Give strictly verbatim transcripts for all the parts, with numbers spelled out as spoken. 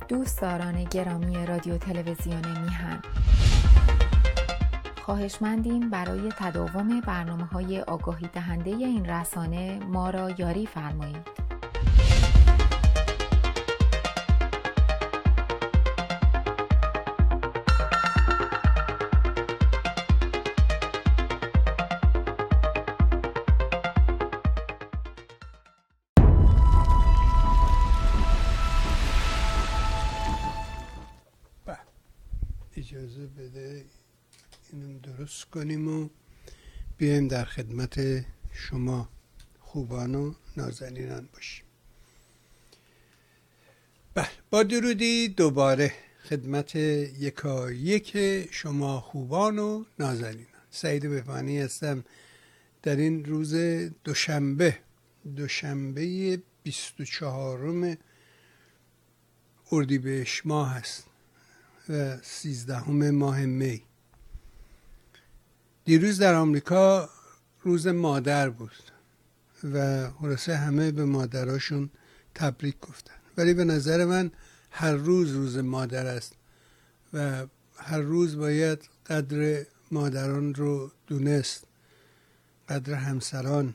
دوستداران گرامی رادیو تلویزیون میهن، خواهشمندیم برای تداوم برنامه‌های آگاهی دهنده این رسانه ما را یاری فرمایید. اجازه بده اینو درست کنیم و بیایم در خدمت شما خوبان و نازنینان باشیم. بله، با درودی دوباره خدمت یکایک شما خوبان و نازنینان. سعید بهبانی هستم. در این روز دوشنبه دوشنبه بیست و چهارم اردیبهشت ماه هست و سیزدهم ماه می. دیروز در آمریکا روز مادر بود و خلاصه همه به مادراشون تبریک گفتن، ولی به نظر من هر روز روز مادر است و هر روز باید قدر مادران رو دونست، قدر همسران،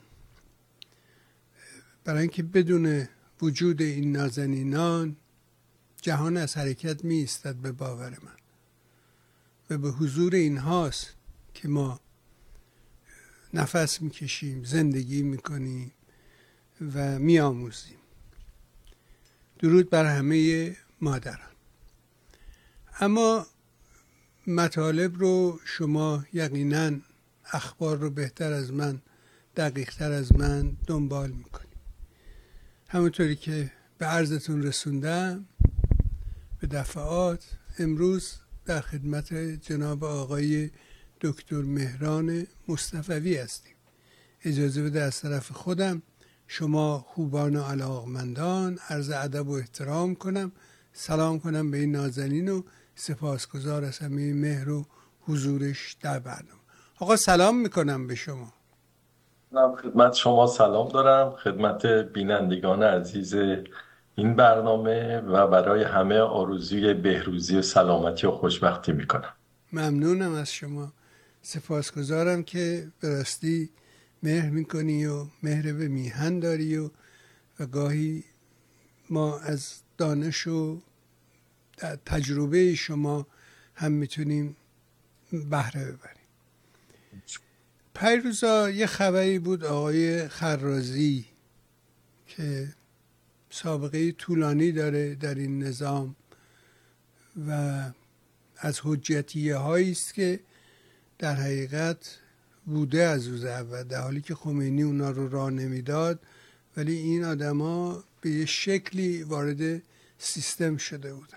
برای اینکه بدون وجود این نازنینان جهان از حرکت می ایستد به باور من و به حضور اینهاست که ما نفس می کشیم، زندگی می کنیم و می آموزیم. درود بر همه مادران. اما مطالب رو شما یقیناً اخبار رو بهتر از من، دقیقتر از من دنبال می کنیم. همونطوری که به عرضتون رسوندم به دفعات، امروز در خدمت جناب آقای دکتر مهران مصطفوی هستیم. اجازه بده از طرف خودم شما خوبان و علاقمندان عرض ادب و احترام کنم، سلام کنم به این نازنین و سپاسگزار از همه مهر و حضورش در برنامه. آقا سلام میکنم به شما. من خدمت شما سلام دارم، خدمت بینندگان عزیز این برنامه و برای همه آرزوی بهروزی و سلامتی و خوشبختی میکنم. ممنونم از شما، سپاسگزارم که به راستی مهر میکنی و مهر به میهن داری و, و گاهی ما از دانش و تجربه شما هم میتونیم بهره ببریم. پیروزا یه خبری بود آقای خرازی که سابقه طولانی داره در این نظام و از حجتیه هایی است که در حقیقت بوده از روز اول، در حالی که خمینی اونا رو راه نمیداد، ولی این آدما به یه شکلی وارد سیستم شده بودن.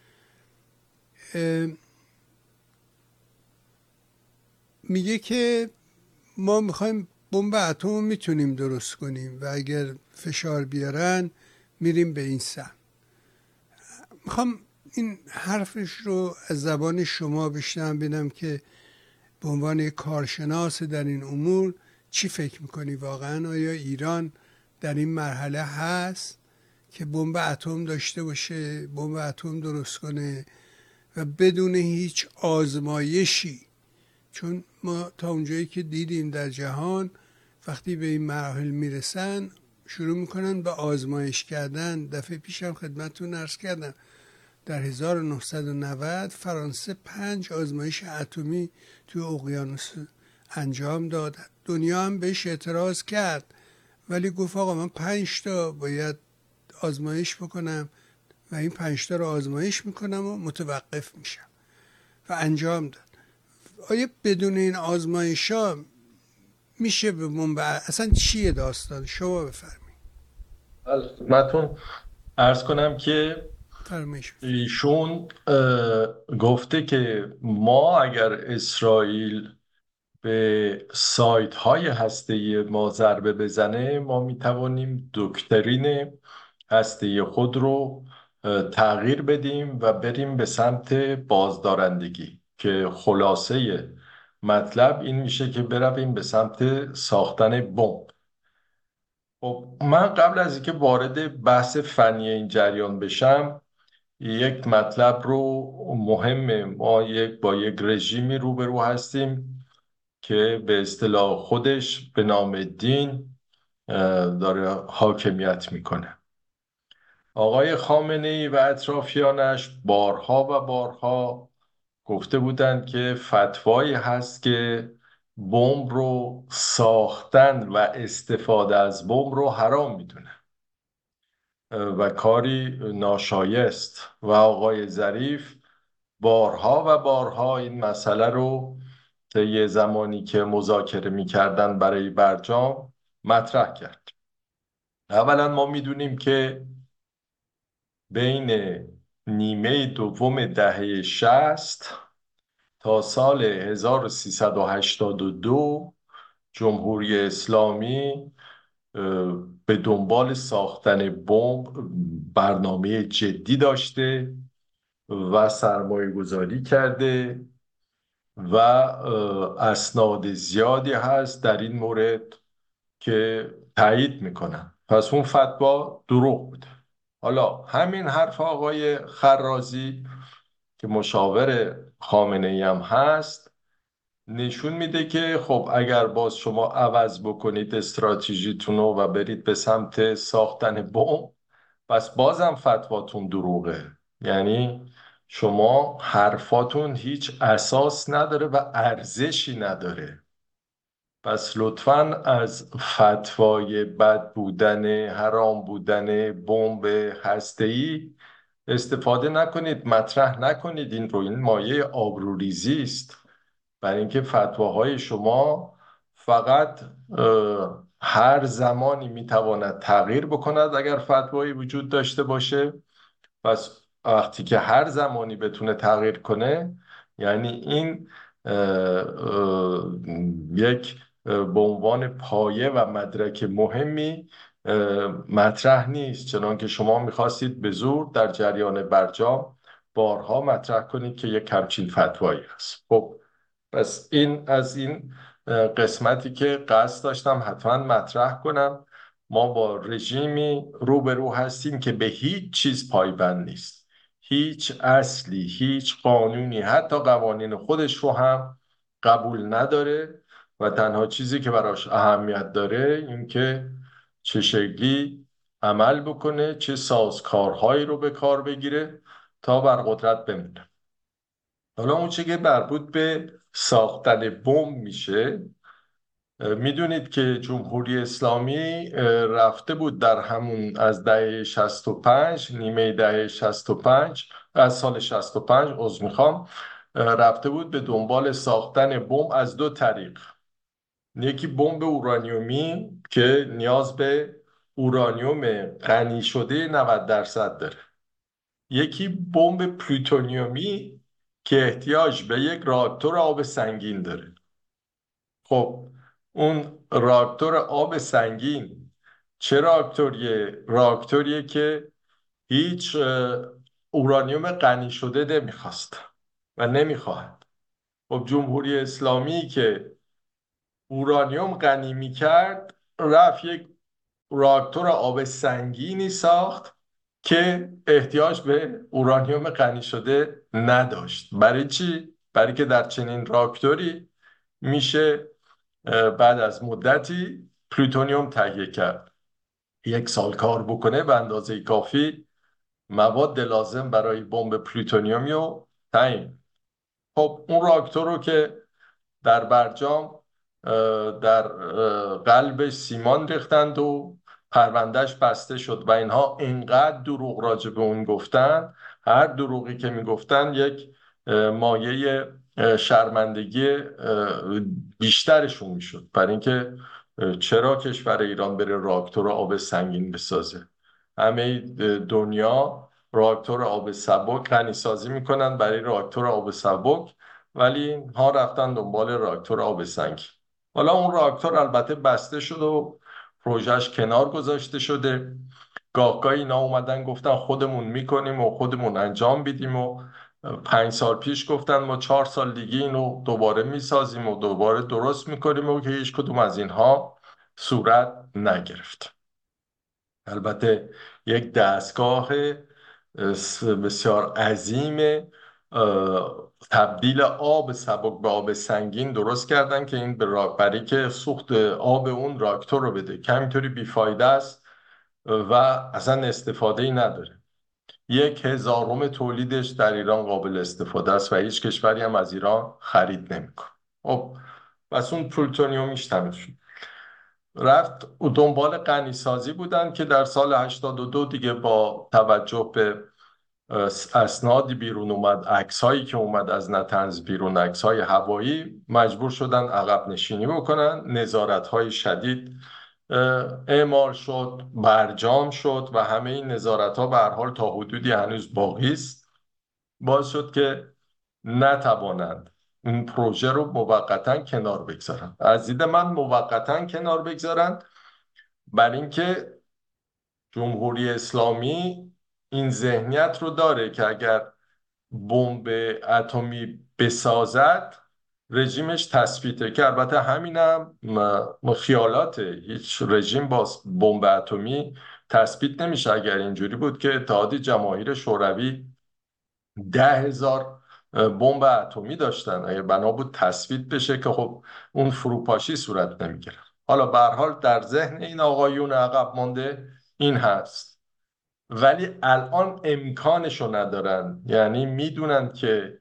میگه که ما میخوایم بمب اتم میتونیم درست کنیم و اگر فشار بیارن میریم به این سمت. میخوام این حرفش رو از زبان شما بشنوم، ببینم که به عنوان کارشناس در این امور چی فکر میکنی؟ واقعا آیا ایران در این مرحله هست که بمب اتم داشته باشه، بمب اتم درست کنه و بدون هیچ آزمایشی؟ چون ما تا اونجایی که دیدیم در جهان وقتی به این مراحل میرسن شروع میکنن به آزمایش کردن. دفعه پیشم خدمتتون عرض کردم در هزار و نهصد و نود فرانسه پنج آزمایش اتمی توی اقیانوس انجام داد. دنیا هم بهش اعتراض کرد، ولی گفت آقا من پنج تا باید آزمایش بکنم و این پنج تا رو آزمایش میکنم و متوقف میشم و انجام داد. آیا بدون این آزمایش ها میشه به بمب؟ اصلا چیه داستان؟ شما بفرمایید. خدمتتون عرض کنم که ایشون گفته که ما اگر اسرائیل به سایت های هسته‌ای ما ضربه بزنه، ما میتوانیم دکترین هسته‌ای خود رو تغییر بدیم و بریم به سمت بازدارندگی، که خلاصه مطلب این میشه که برویم به سمت ساختن بمب. خب من قبل از اینکه وارد بحث فنی این جریان بشم یک مطلب رو مهمه، ما یک با یک رژیمی روبرو هستیم که به اصطلاح خودش به نام دین داره حاکمیت میکنه. آقای خامنه ای و اطرافیانش بارها و بارها گفته بودند که فتوایی هست که بمب رو ساختن و استفاده از بمب رو حرام میدونه و کاری ناشایست، و آقای ظریف بارها و بارها این مسئله رو طی زمانی که مذاکره میکردن برای برجام مطرح کرد. اولا ما میدونیم که بین نیمه دوم دهه شست تا سال هزار و سیصد و هشتاد و دو جمهوری اسلامی به دنبال ساختن بمب برنامه جدی داشته و سرمایه گذاری کرده و اسناد زیادی هست در این مورد که تایید میکنن. پس اون فتوا دروغ بوده. حالا همین حرف آقای خرازی که مشاور خامنه ای هم هست نشون میده که خب اگر باز شما عوض بکنید استراتژیتون رو و برید به سمت ساختن بمب، پس بازم فتواتون دروغه. یعنی شما حرفاتون هیچ اساس نداره و ارزشی نداره. پس لطفاً از فتوای بد بودن، حرام بودن بمب هسته‌ای استفاده نکنید، مطرح نکنید این رو. این مایه آبروریزی است، برای اینکه فتواهای شما فقط هر زمانی میتواند تغییر بکند اگر فتوایی وجود داشته باشه. پس وقتی که هر زمانی بتونه تغییر کنه، یعنی این اه، اه، یک اه، به عنوان پایه و مدرک مهمی اه، مطرح نیست، چنان که شما میخواستید به زور در جریان برجام بارها مطرح کنید که یک همچین فتوایی هست. خب پس این از این اه، قسمتی که قصد داشتم حتما مطرح کنم. ما با رژیمی روبرو هستیم که به هیچ چیز پایبند نیست، هیچ اصلی، هیچ قانونی، حتی قوانین خودش رو هم قبول نداره و تنها چیزی که براش اهمیت داره این که چه شکلی عمل بکنه، چه سازکارهایی رو به کار بگیره تا بر قدرت بمونه. حالا اون چه که مربوط به ساختن بمب میشه، میدونید که جمهوری اسلامی رفته بود در همون از دهه شصت و پنج، نیمه دهه شصت و پنج، از سال شصت و پنج عذر میخوام، رفته بود به دنبال ساختن بمب از دو طریق. یکی بمب اورانیومی که نیاز به اورانیوم غنی شده نود درصد داره، یکی بمب پلوتونیومی که احتیاج به یک راکتور آب سنگین داره. خب اون راکتور آب سنگین چه راکتوریه؟ راکتوریه که هیچ اورانیوم غنی شده نمیخواست و نمیخواهد. خب جمهوری اسلامی که اورانیوم غنی میکرد رفت یک راکتور آب سنگینی ساخت که احتیاج به اورانیوم غنی شده نداشت. برای چی؟ برای که در چنین راکتوری میشه بعد از مدتی پلوتونیوم تهیه کرد، یک سال کار بکنه به اندازه کافی مواد لازم برای بمب پلوتونیومی رو تعیین. خب اون راکتور رو که در برجام در قلبش سیمان ریختند و پروندهش بسته شد و اینها اینقدر دروغ راجع به اون گفتن، هر دروغی که میگفتن یک مایه شرمندگی بیشترشون میشد. برای اینکه چرا کشور ایران بره راکتور آب سنگین بسازه؟ همه دنیا راکتور آب سبک غنیسازی میکنن برای راکتور آب سبک، ولی اینها رفتن دنبال راکتور آب سنگین. حالا اون راکتور البته بسته شد و پروژهش کنار گذاشته شده. گاهگاه اینا اومدن گفتن خودمون میکنیم و خودمون انجام بیدیم و پنج سال پیش گفتن ما چهار سال دیگه اینو دوباره میسازیم و دوباره درست میکنیم و که هیچ کدوم از اینها صورت نگرفت. البته یک دستگاه بسیار عظیم تبدیل آب سبک به آب سنگین درست کردن که این به را- برای که سوخت آب اون راکتور رو بده که همینطوری بیفایده است و اصلا استفاده ای نداره. یک هزارم تولیدش در ایران قابل استفاده است و هیچ کشوری هم از ایران خرید نمیکنه. خب پس اون پلوتونیومیش تموم شد. رفت و دنبال غنی سازی بودن که در سال هشتاد و دو دیگه با توجه به اسنادی بیرون اومد، عکسایی که اومد از نتنز بیرون، عکسای هوایی، مجبور شدن عقب نشینی بکنن. نظارت‌های شدید اعمال شد، برجام شد و همه این نظارت‌ها به هر حال تا حدودی هنوز باقی است. باعث شد که نتوانند این پروژه رو موقتا کنار بگذارن. از دید من موقتا کنار بگذارن، بر اینکه جمهوری اسلامی این ذهنیت رو داره که اگر بمب اتمی بسازد رژیمش تثبیته، که البته همینم م- خیالاته. هیچ رژیم با بمب اتمی تثبیت نمیشه. اگر اینجوری بود که اتحاد جماهیر شوروی ده هزار بمب اتمی داشتن، اگر بنا بود تثبیت بشه که خب اون فروپاشی صورت نمیگیره. حالا به هر حال در ذهن این آقایون عقب مانده این هست، ولی الان امکانشو ندارن. یعنی میدونن که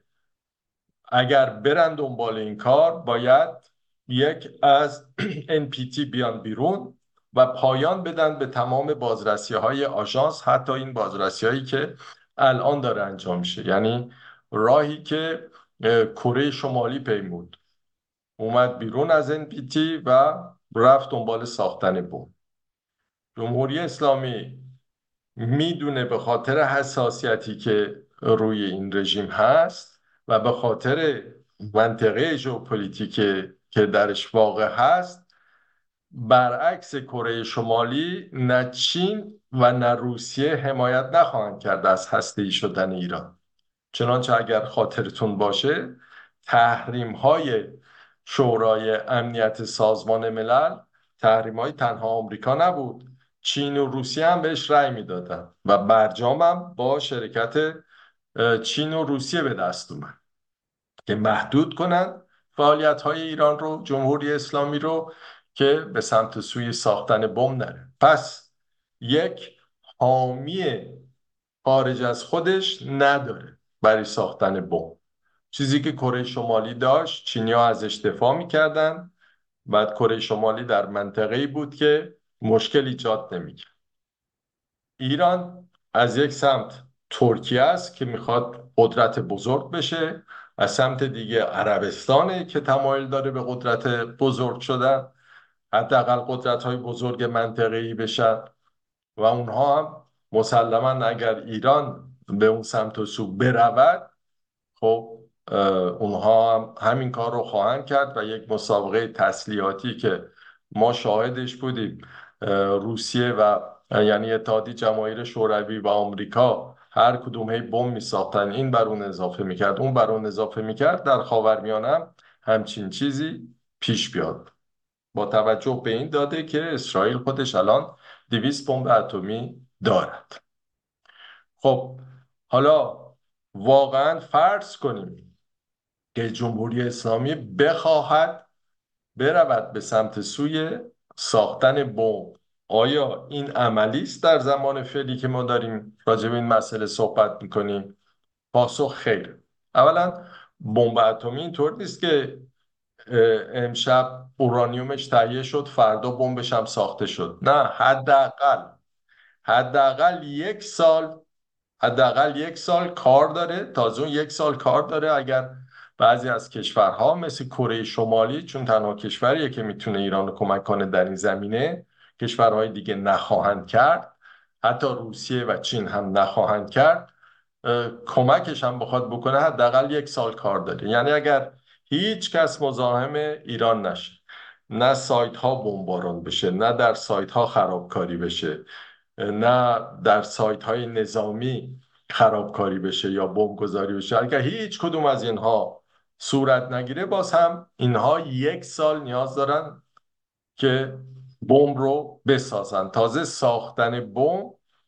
اگر برن دنبال این کار باید یک از ان پی تی بیان بیرون و پایان بدن به تمام بازرسی های آژانس، حتی این بازرسی هایی که الان داره انجام میشه. یعنی راهی که کره شمالی پیمود، اومد بیرون از ان پی تی و رفت دنبال ساختن بمب. جمهوری اسلامی میدونه به خاطر حساسیتی که روی این رژیم هست و به خاطر منطقه ژئوپلیتیک که درش واقع هست، برعکس کره شمالی نه چین و نه روسیه حمایت نخواهند کرد از هسته‌ای شدن ایران. چنانچه اگر خاطرتون باشه تحریم های شورای امنیت سازمان ملل تحریم های تنها آمریکا نبود، چین و روسیه هم بهش رأی میدادن و برجام هم با شرکت چین و روسیه به دست اومد که محدود کنند فعالیت های ایران رو، جمهوری اسلامی رو، که به سمت سوی ساختن بمب نره. پس یک حامی خارج از خودش نداره برای ساختن بمب. چیزی که کره شمالی داشت، چینی‌ها ازش دفاع میکردن. بعد کره شمالی در منطقه‌ای بود که مشکل ایجاد نمیکرد. ایران از یک سمت ترکیه است که میخواد قدرت بزرگ بشه، از سمت دیگه عربستانه که تمایل داره به قدرت بزرگ شدن، حداقل قدرت‌های بزرگ منطقه‌ای بشن. و اونها هم مسلما اگر ایران به اون سمت و سو برود، خب اونها هم همین کار رو خواهند کرد و یک مسابقه تسلیحاتی که ما شاهدش بودیم، روسیه و یعنی اتحادیه جماهیر شوروی و آمریکا هر کدوم هی بمب میساختن، این بر اون اضافه میکرد، اون بر اون اضافه میکرد. در خاورمیانه هم همچین چیزی پیش بیاد، با توجه به این داده که اسرائیل خودش الان دویست بمب اتمی دارد. خب حالا واقعا فرض کنیم که جمهوری اسلامی بخواهد برود به سمت سوی ساختن بمب، آیا این عملی است در زمان فعلی که ما داریم راجع به این مسئله صحبت میکنیم؟ پاسخ خیر. اولا بمب اتمی اینطور نیست که امشب اورانیومش تهیه شد فردا بمبش هم ساخته شد. نه، حداقل حداقل یک سال حداقل یک سال کار داره. تازه اون یک سال کار داره اگر بعضی از کشورها مثل کره شمالی، چون تنها کشوریه که میتونه ایران رو کمک کنه در این زمینه، کشورهای دیگه نخواهند کرد، حتی روسیه و چین هم نخواهند کرد، کمکش هم بخواد بکنه حداقل یک سال کار داره. یعنی اگر هیچ کس مزاحم ایران نشه، نه سایت ها بمباران بشه، نه در سایت ها خرابکاری بشه، نه در سایت های نظامی خرابکاری بشه یا بمبگذاری بشه، اگر هیچ کدوم از اینها صورت نگیره، باز هم اینها یک سال نیاز دارن که بمب رو بسازن. تازه ساختن بمب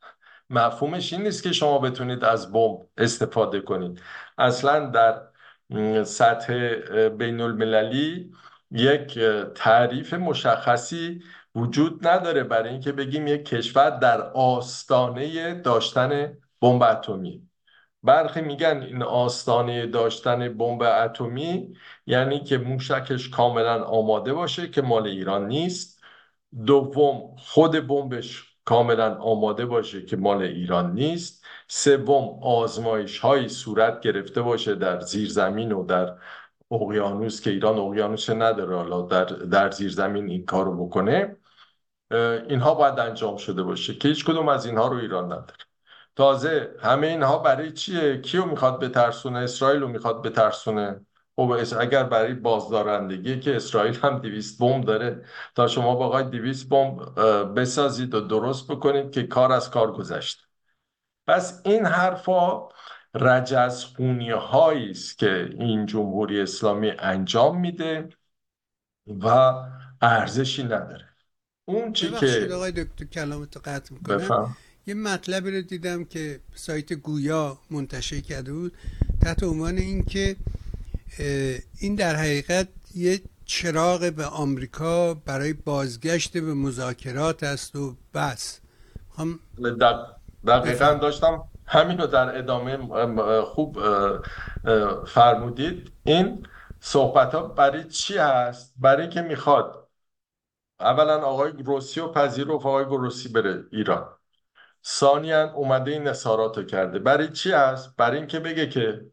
مفهومش این نیست که شما بتونید از بمب استفاده کنید. اصلا در سطح بین المللی یک تعریف مشخصی وجود نداره برای اینکه بگیم یک کشور در آستانه داشتن بمب اتمی. برخی میگن این آستانه داشتن بمب اتمی یعنی که موشکش کاملا آماده باشه که مال ایران نیست. دوم، خود بمبش کاملا آماده باشه که مال ایران نیست. سوم، آزمایش هایی صورت گرفته باشه در زیرزمین و در اقیانوس که ایران اقیانوس نداره، حالا در در زیرزمین این کارو بکنه. اینها باید انجام شده باشه که هیچ کدوم از اینها رو ایران نداره. تازه همه اینها برای چیه؟ کیو میخواد بترسونه؟ اسرائیل رو میخواد بترسونه. خب اگر برای بازدارندگی که اسرائیل هم دویست بمب داره، تا شما بخواید دویست بمب بسازید و درست بکنید که کار از کار گذشته. پس این حرفا رجزخونی هایی است که این جمهوری اسلامی انجام میده و ارزشی نداره. اون چی ببخشید که آقای دکتر کلامتو قطع میکنم. بفهم. یه مطلبی رو دیدم که سایت گویا منتشر کرده بود تحت عنوان این که این در حقیقت یه چراغ به آمریکا برای بازگشت به مذاکرات است و بس. هم دقیقا داشتم همین رو در ادامه خوب فرمودید. این صحبت ها برای چی هست؟ برای که میخواد اولا آقای گروسی رو پذیرفت، آقای گروسی بره ایران. ثانیاً اومده این اظهارات رو کرده. برای چی هست؟ برای اینکه بگه که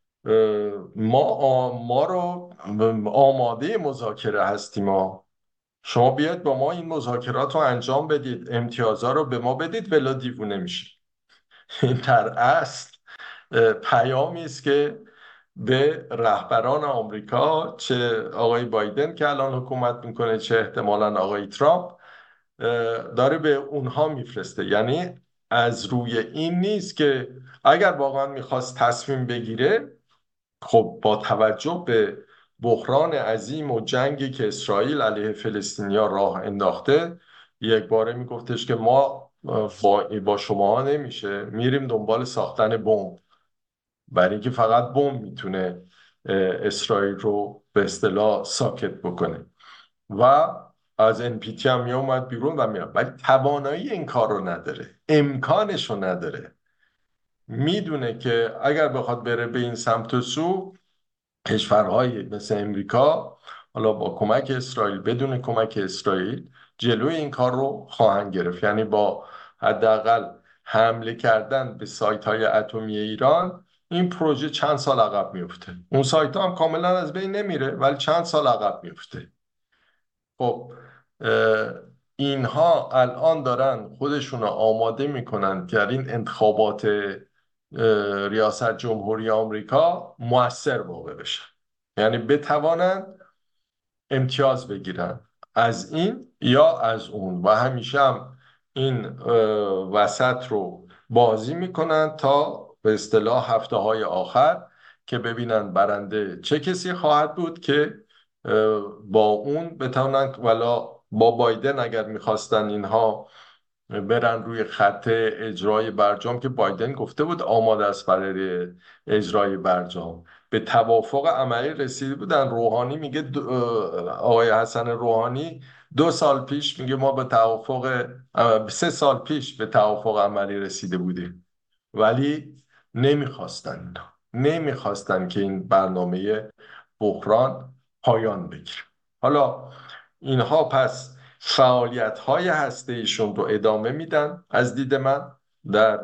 ما ما رو آماده مذاکره هستیم، ما شما بیاید با ما این مذاکرات رو انجام بدید، امتیازها رو به ما بدید، ولی دیوونه میشید. این در اصل پیامی است که به رهبران آمریکا، چه آقای بایدن که الان حکومت میکنه، چه احتمالاً آقای ترامپ، داره به اونها میفرسته. یعنی از روی این نیست که اگر واقعا میخواست تصمیم بگیره، خب با توجه به بحران عظیم و جنگی که اسرائیل علیه فلسطینیا راه انداخته، یک باره میگفتش که ما با, با شما نمیشه، میریم دنبال ساختن بمب، برای اینکه فقط بمب میتونه اسرائیل رو به اصطلاح ساکت بکنه. و از ان پی تی هم میومد بیرون و میاد، ولی توانایی این کار رو نداره، امکانش رو نداره. میدونه که اگر بخواد بره به این سمت و سو، کشورهای مثل امریکا حالا با کمک اسرائیل بدون کمک اسرائیل جلوی این کار رو خواهند گرفت. یعنی با حداقل حمله کردن به سایت های اتمی ایران این پروژه چند سال عقب میفته. اون سایت ها هم کاملا از بین نمیره ولی چند سال عقب میفته. خب اینها الان دارن خودشون رو آماده میکنن که در این انتخابات ریاست جمهوری آمریکا موثر واقع بشن، یعنی بتوانند امتیاز بگیرن از این یا از اون، و همیشه هم این وسط رو بازی میکنن تا به اصطلاح هفته های آخر که ببینن برنده چه کسی خواهد بود که با اون بتونن. ولا با بایدن اگر میخواستن اینها برن روی خط اجرای برجام، که بایدن گفته بود آماده است برای اجرای برجام، به توافق عملی رسیده بودن. روحانی میگه آقای حسن روحانی دو سال پیش میگه ما به توافق سه سال پیش به توافق عملی رسیده بودیم، ولی نمیخواستن نمیخواستن که این برنامه بحران پایان بگیره. حالا اینها پس فعالیت های هسته ایشون رو ادامه میدن از دید من در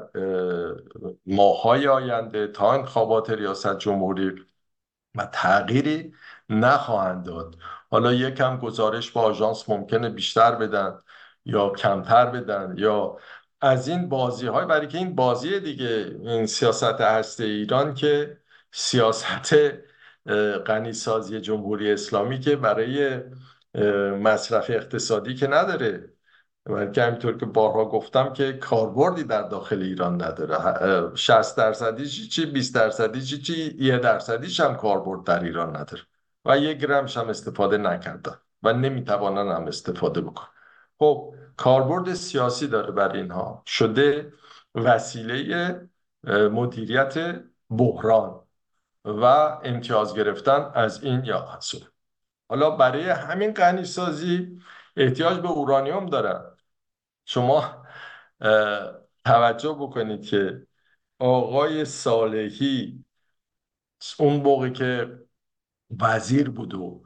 ماهای آینده تا انتخابات ریاست جمهوری، و تغییری نخواهند داد. حالا یکم گزارش با آژانس ممکنه بیشتر بدن یا کمتر بدن یا از این بازی های، برای که این بازی دیگه، این سیاست هسته ایران که سیاست غنیسازی جمهوری اسلامی که برای مصرف اقتصادی که نداره، بلکه همینطور که بارها گفتم که کاربردی در داخل ایران نداره. شصت درصدیش چی، بیست درصدیش چی، یه درصدیش هم کاربرد در ایران نداره و یک گرمش هم استفاده نکردن و نمیتوانن هم استفاده بکن. خب کاربرد سیاسی داره برای اینها، شده وسیله مدیریت بحران و امتیاز گرفتن از این یا محصول. حالا برای همین غنی سازی احتیاج به اورانیوم دارن. شما توجه بکنید که آقای صالحی اون موقع که وزیر بود و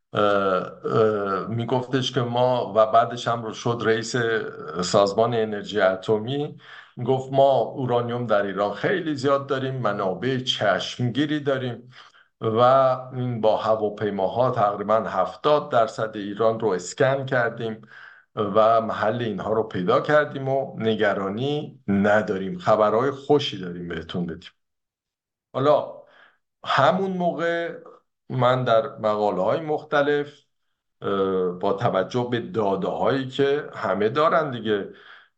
میگفتش که ما، و بعدش هم رو شد رئیس سازمان انرژی اتمی، گفت ما اورانیوم در ایران خیلی زیاد داریم، منابع چشمگیری داریم و این با هواپیماها تقریبا هفتاد درصد ایران رو اسکن کردیم و محل اینها رو پیدا کردیم و نگرانی نداریم، خبرهای خوشی داریم بهتون بدیم. حالا همون موقع من در مقاله های مختلف با توجه به داده هایی که همه دارن دیگه،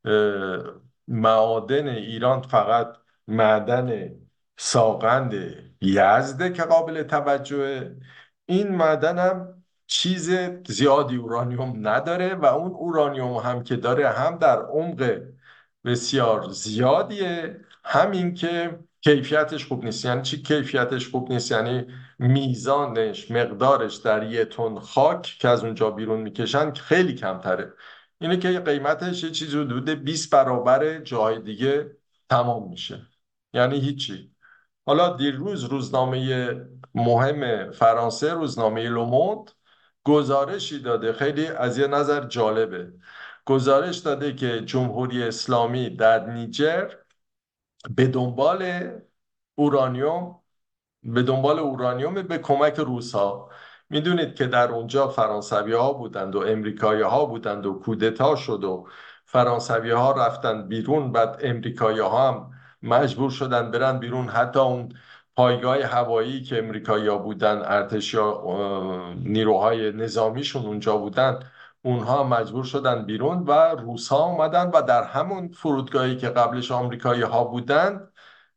معادن ایران فقط معدن ساغند یزده که قابل توجهه، این معدن هم چیز زیادی اورانیوم نداره و اون اورانیوم هم که داره هم در عمق بسیار زیادیه، همین که کیفیتش خوب نیست. یعنی چی کیفیتش خوب نیست؟ یعنی میزانش، مقدارش در یه تن خاک که از اونجا بیرون میکشن خیلی کمتره. اینه که قیمتش یه چیزی حدود بیست برابر جای دیگه تمام میشه، یعنی هیچی. حالا دیروز روزنامه مهم فرانسه، روزنامه لوموند، گزارشی داده خیلی از یه نظر جالبه. گزارش داده که جمهوری اسلامی در نیجر به دنبال اورانیوم به دنبال اورانیوم به کمک روس‌ها. میدونید که در اونجا فرانسوی ها بودند و امریکایی ها بودند و کودتا شد و فرانسوی ها رفتن بیرون، بعد امریکایی ها هم مجبور شدن برن بیرون. حتی اون پایگاه هوایی که امریکایی ها بودن، ارتش یا نیروهای نظامیشون اونجا بودن، اونها مجبور شدن بیرون و روس ها اومدن و در همون فرودگاهی که قبلش آمریکایی ها بودن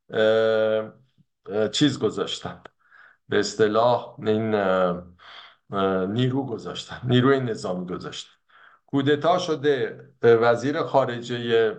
چیز گذاشتن، به اصطلاح این نیرو گذاشتن، نیروی نظامی گذاشتن. کودتا شده، وزیر خارجه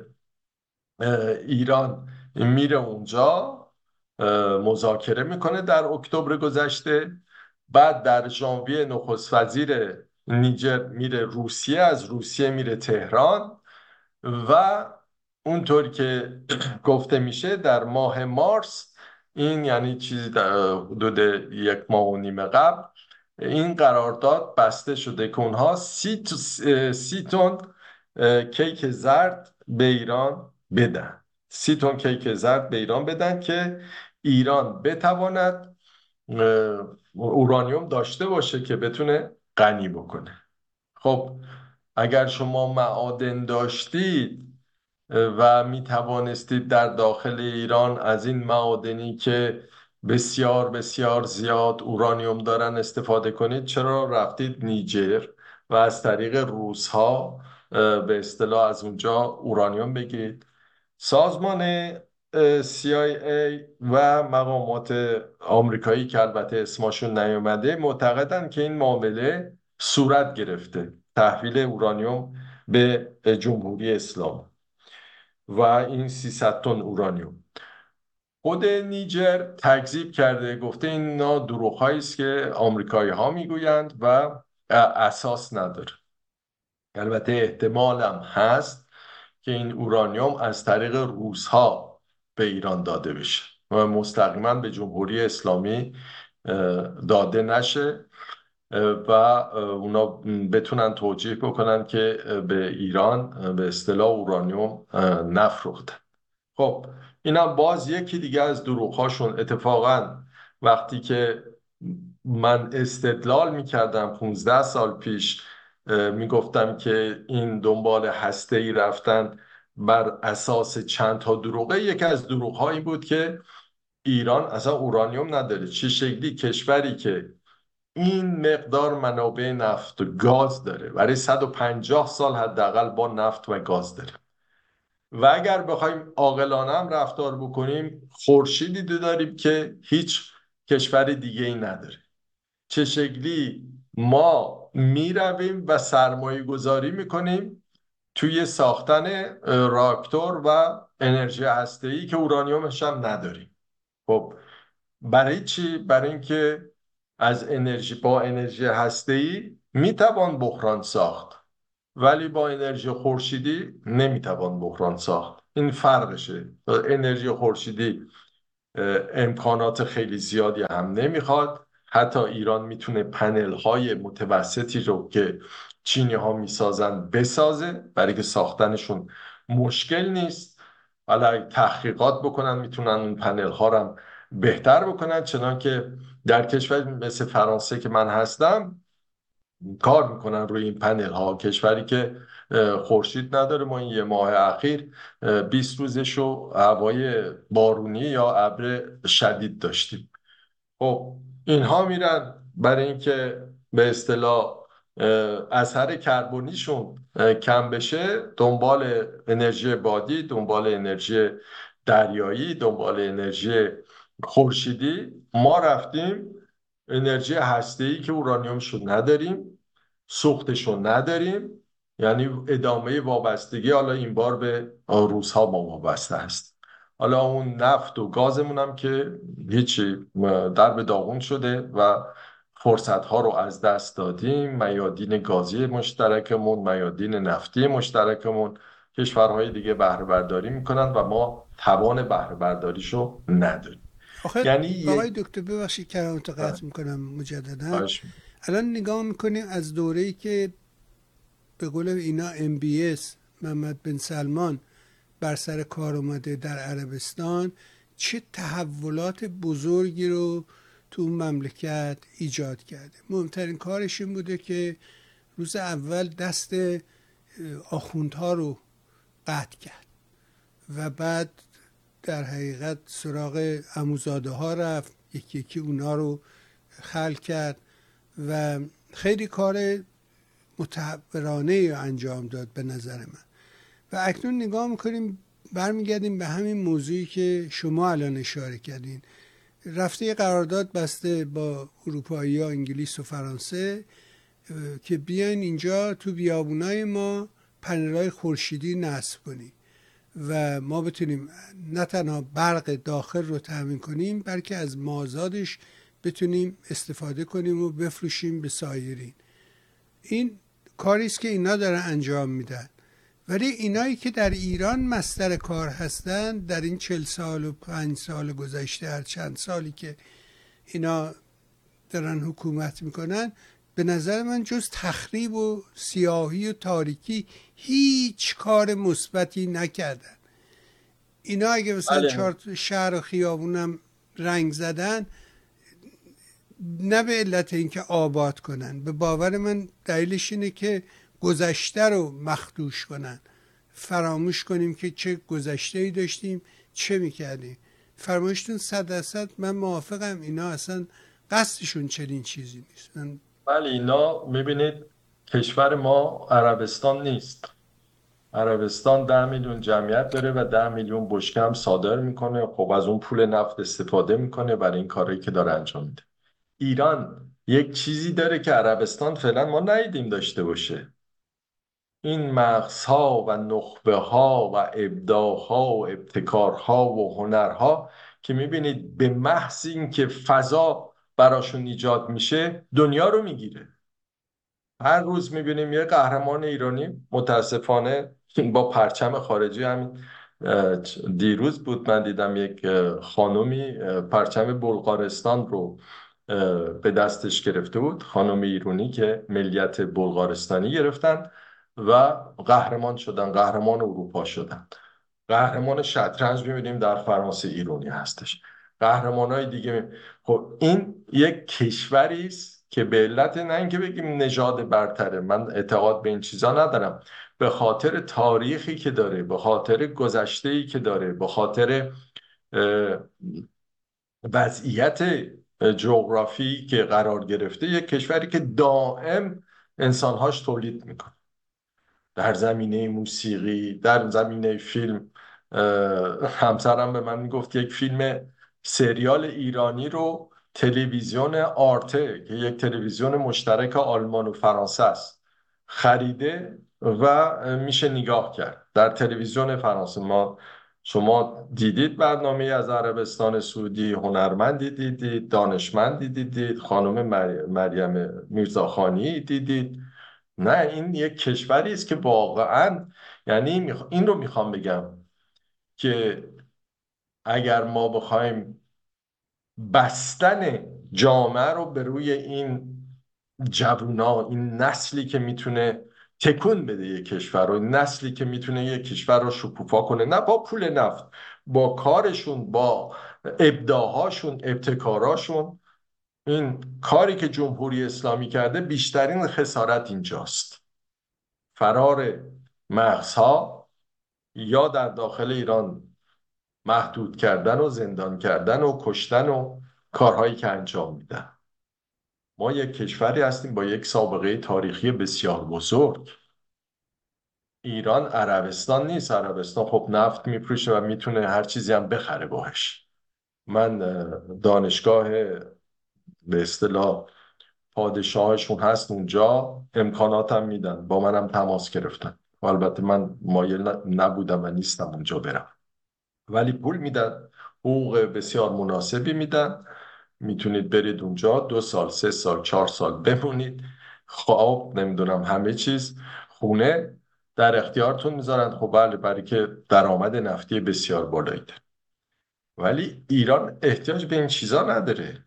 ایران میره اونجا مذاکره میکنه در اکتبر گذشته، بعد در ژانویه نخست وزیر نیجر میره روسیه، از روسیه میره تهران و اونطور که گفته میشه در ماه مارس، این یعنی چیزی در حدود یک ماه و نیم قبل، این قرارداد بسته شده که اونها سی, سی تن کیک زرد به ایران بدن سی تن کیک زرد به ایران بدن که ایران بتواند اورانیوم داشته باشه که بتونه غنی بکنه. خب اگر شما معادن داشتید و می توانستید در داخل ایران از این معادنی که بسیار بسیار زیاد اورانیوم دارن استفاده کنید، چرا رفتید نیجر و از طریق روس ها به اصطلاح از اونجا اورانیوم بگیرید؟ سازمان سی آی ای و مقامات آمریکایی که البته اسمشون نیومده معتقدن که این معامله صورت گرفته، تحویل اورانیوم به جمهوری اسلامی و این سیصد تن اورانیوم. خود نیجر تکذیب کرده، گفته اینا دروغ‌هایی است که آمریکایی ها میگویند و اساس نداره. البته احتمال هم هست که این اورانیوم از طریق روس ها به ایران داده بشه و مستقیما به جمهوری اسلامی داده نشه و اونا بتونن توجیه بکنن که به ایران به اصطلاح اورانیوم نفروختن. خب اینم باز یکی دیگه از دروغ‌هاشون. اتفاقا وقتی که من استدلال میکردم پونزده سال پیش، میگفتم که این دنبال هسته‌ای رفتن بر اساس چند تا دروغه، یکی از دروغ‌هایی بود که ایران اصلا اورانیوم نداره. چه شکلی کشوری که این مقدار منابع نفت و گاز داره، برای صد و پنجاه سال حداقل با نفت و گاز داره، و اگر بخوایم عاقلانه هم رفتار بکنیم، خورشیدی داریم که هیچ کشور دیگه ای نداره. چه شکلی ما می رویم و سرمایه گذاری می کنیم توی ساختن راکتور و انرژی هسته‌ای که اورانیومش هم نداریم. خب برای چی؟ برای اینکه از انرژی با انرژی هسته‌ای میتوان بحران ساخت، ولی با انرژی خورشیدی نمیتوان بحران ساخت. این فرقشه. انرژی خورشیدی امکانات خیلی زیادی هم نمیخواد. حتی ایران میتونه پنل های متوسطی رو که چینی ها میسازن بسازه، برای که ساختنشون مشکل نیست. حالا اگه تحقیقات بکنن میتونن اون پنل ها رو هم بهتر بکنن، چنان که در کشور مثل فرانسه که من هستم کار میکنن روی این پنل ها. کشوری که خورشید نداره، ما این یه ماه اخیر بیست روزش رو هوای بارونی یا ابر شدید داشتیم. خب اینها میرن برای اینکه به اصطلاح اثر کربونیشون کم بشه، دنبال انرژی بادی، دنبال انرژی دریایی، دنبال انرژی خورشیدی. ما رفتیم انرژی هسته‌ای که اورانیومشو نداریم، سوختشو نداریم، یعنی ادامه وابستگی. حالا این بار به روس‌ها ما وابسته هست. حالا اون نفت و گازمون هم که هیچی، در به داغون شده و فرصت ها رو از دست دادیم. میادین گازی مشترکمون، میادین نفتی مشترکمون، کشورهای دیگه بهره برداری میکنن و ما توان بهره برداریشو نداریم. آخه یعنی آقای یک دکتر ببخشید کلامت قطع میکنم مجددا. خواهش می‌کنم. الان نگاه میکنیم از دوره‌ای که به قول اینا ام بی اس محمد بن سلمان بر سر کار اومده در عربستان، چه تحولات بزرگی رو تو اون مملکت ایجاد کرده. مهمترین کارش این بوده که روز اول دست آخوندها رو قطع کرد و بعد در حقیقت سراغ عموزاده ها رفت، یکی یکی اونا رو خلق کرد و خیلی کار متحورانه انجام داد به نظر من. و اکنون نگاه میکنیم برمیگردیم به همین موضوعی که شما الان اشاره کردین. رفته یه قرارداد بسته با اروپایی ها، انگلیس و فرانسه، که بیاین اینجا تو بیابونای ما پنل‌های خورشیدی نصب کنیم و ما بتونیم نه تنها برق داخل رو تامین کنیم، بلکه از مازادش بتونیم استفاده کنیم و بفروشیم به سایرین. این کاری است که اینا دارن انجام میدن. ولی اینایی که در ایران مستر کار هستن در این چل سال و پنج سال گذشته، هر چند سالی که اینا دارن حکومت میکنن، به نظر من جز تخریب و سیاهی و تاریکی هیچ کار مثبتی نکردن. اینا اگه مثلا بله. چهار شهر و خیابونم رنگ زدن، نه به علت اینکه آباد کنن، به باور من دلیلش اینه که گذشته رو مخدوش کنن، فراموش کنیم که چه گذشته‌ای داشتیم، چه میکردیم. فرمایشتون صد درصد من موافقم، اینا اصلا قصدشون چنین چیزی نیست. من بله، اینا میبینید کشور ما عربستان نیست. عربستان ده میلیون جمعیت داره و ده میلیون بشکه هم صادر میکنه. خب از اون پول نفت استفاده میکنه برای این کاری که داره انجام میده. ایران یک چیزی داره که عربستان فعلا ما ندیدیم داشته باشه. این مغزها و نخبه ها و ابداعها و ابتکارها و هنرها که میبینید به محض اینکه فضا براشون ایجاد میشه دنیا رو میگیره. هر روز میبینیم یه قهرمان ایرانی متاسفانه با پرچم خارجی، همین دیروز بود من دیدم یک خانومی پرچم بلغارستان رو به دستش گرفته بود، خانم ایرانی که ملیت بلغارستانی گرفتن و قهرمان شدن، قهرمان اروپا شدن. قهرمان شطرنج میبینیم در فرانسه ایرانی هستش، قهرمانای دیگه. خب این یک کشوری است که به علت نه اینکه بگیم نژاد برتره، من اعتقاد به این چیزا ندارم، به خاطر تاریخی که داره، به خاطر گذشته‌ای که داره، به خاطر وضعیت جغرافی که قرار گرفته، یک کشوری که دائم انسانهاش تولید میکنه در زمینه موسیقی، در زمینه فیلم. همسرم به من میگفت یک فیلم سریال ایرانی رو تلویزیون آرته که یک تلویزیون مشترک آلمان و فرانسه است خریده و میشه نگاه کرد در تلویزیون فرانسه. ما شما دیدید برنامه از عربستان سعودی، هنرمندی دیدید، دانشمندی دیدید، خانم مر- مریم میرزاخانی دیدید؟ نه، این یک کشوری است که واقعا، یعنی میخ- این رو میخوام بگم که اگر ما بخوایم بستن جامعه رو به روی این جوونا، این نسلی که میتونه تکون بده یک کشور رو، این نسلی که میتونه یک کشور رو شکوفا کنه، نه با پول نفت، با کارشون، با ابداهاشون، ابتکاراشون، این کاری که جمهوری اسلامی کرده بیشترین خسارت اینجاست. فرار مغزها، یا در داخل ایران محدود کردن و زندان کردن و کشتن و کارهایی که انجام میدن. ما یک کشوری هستیم با یک سابقه تاریخی بسیار بزرگ. ایران عربستان نیست. عربستان خب نفت میفروشه و میتونه هر چیزی هم بخره باش. من دانشگاه به اصطلاح پادشاهشون هست اونجا، امکاناتم میدن، با منم تماس گرفتن و البته من مایل نبودم و نیستم اونجا برم، ولی پول میدن، حقوق بسیار مناسبی میدن، میتونید برید اونجا دو سال، سه سال، چهار سال بمونید، خواب، نمیدونم، همه چیز، خونه در اختیارتون میذارن. خب بله، برای که درآمد نفتی بسیار بالایی داره. ولی ایران احتیاج به این چیزا نداره.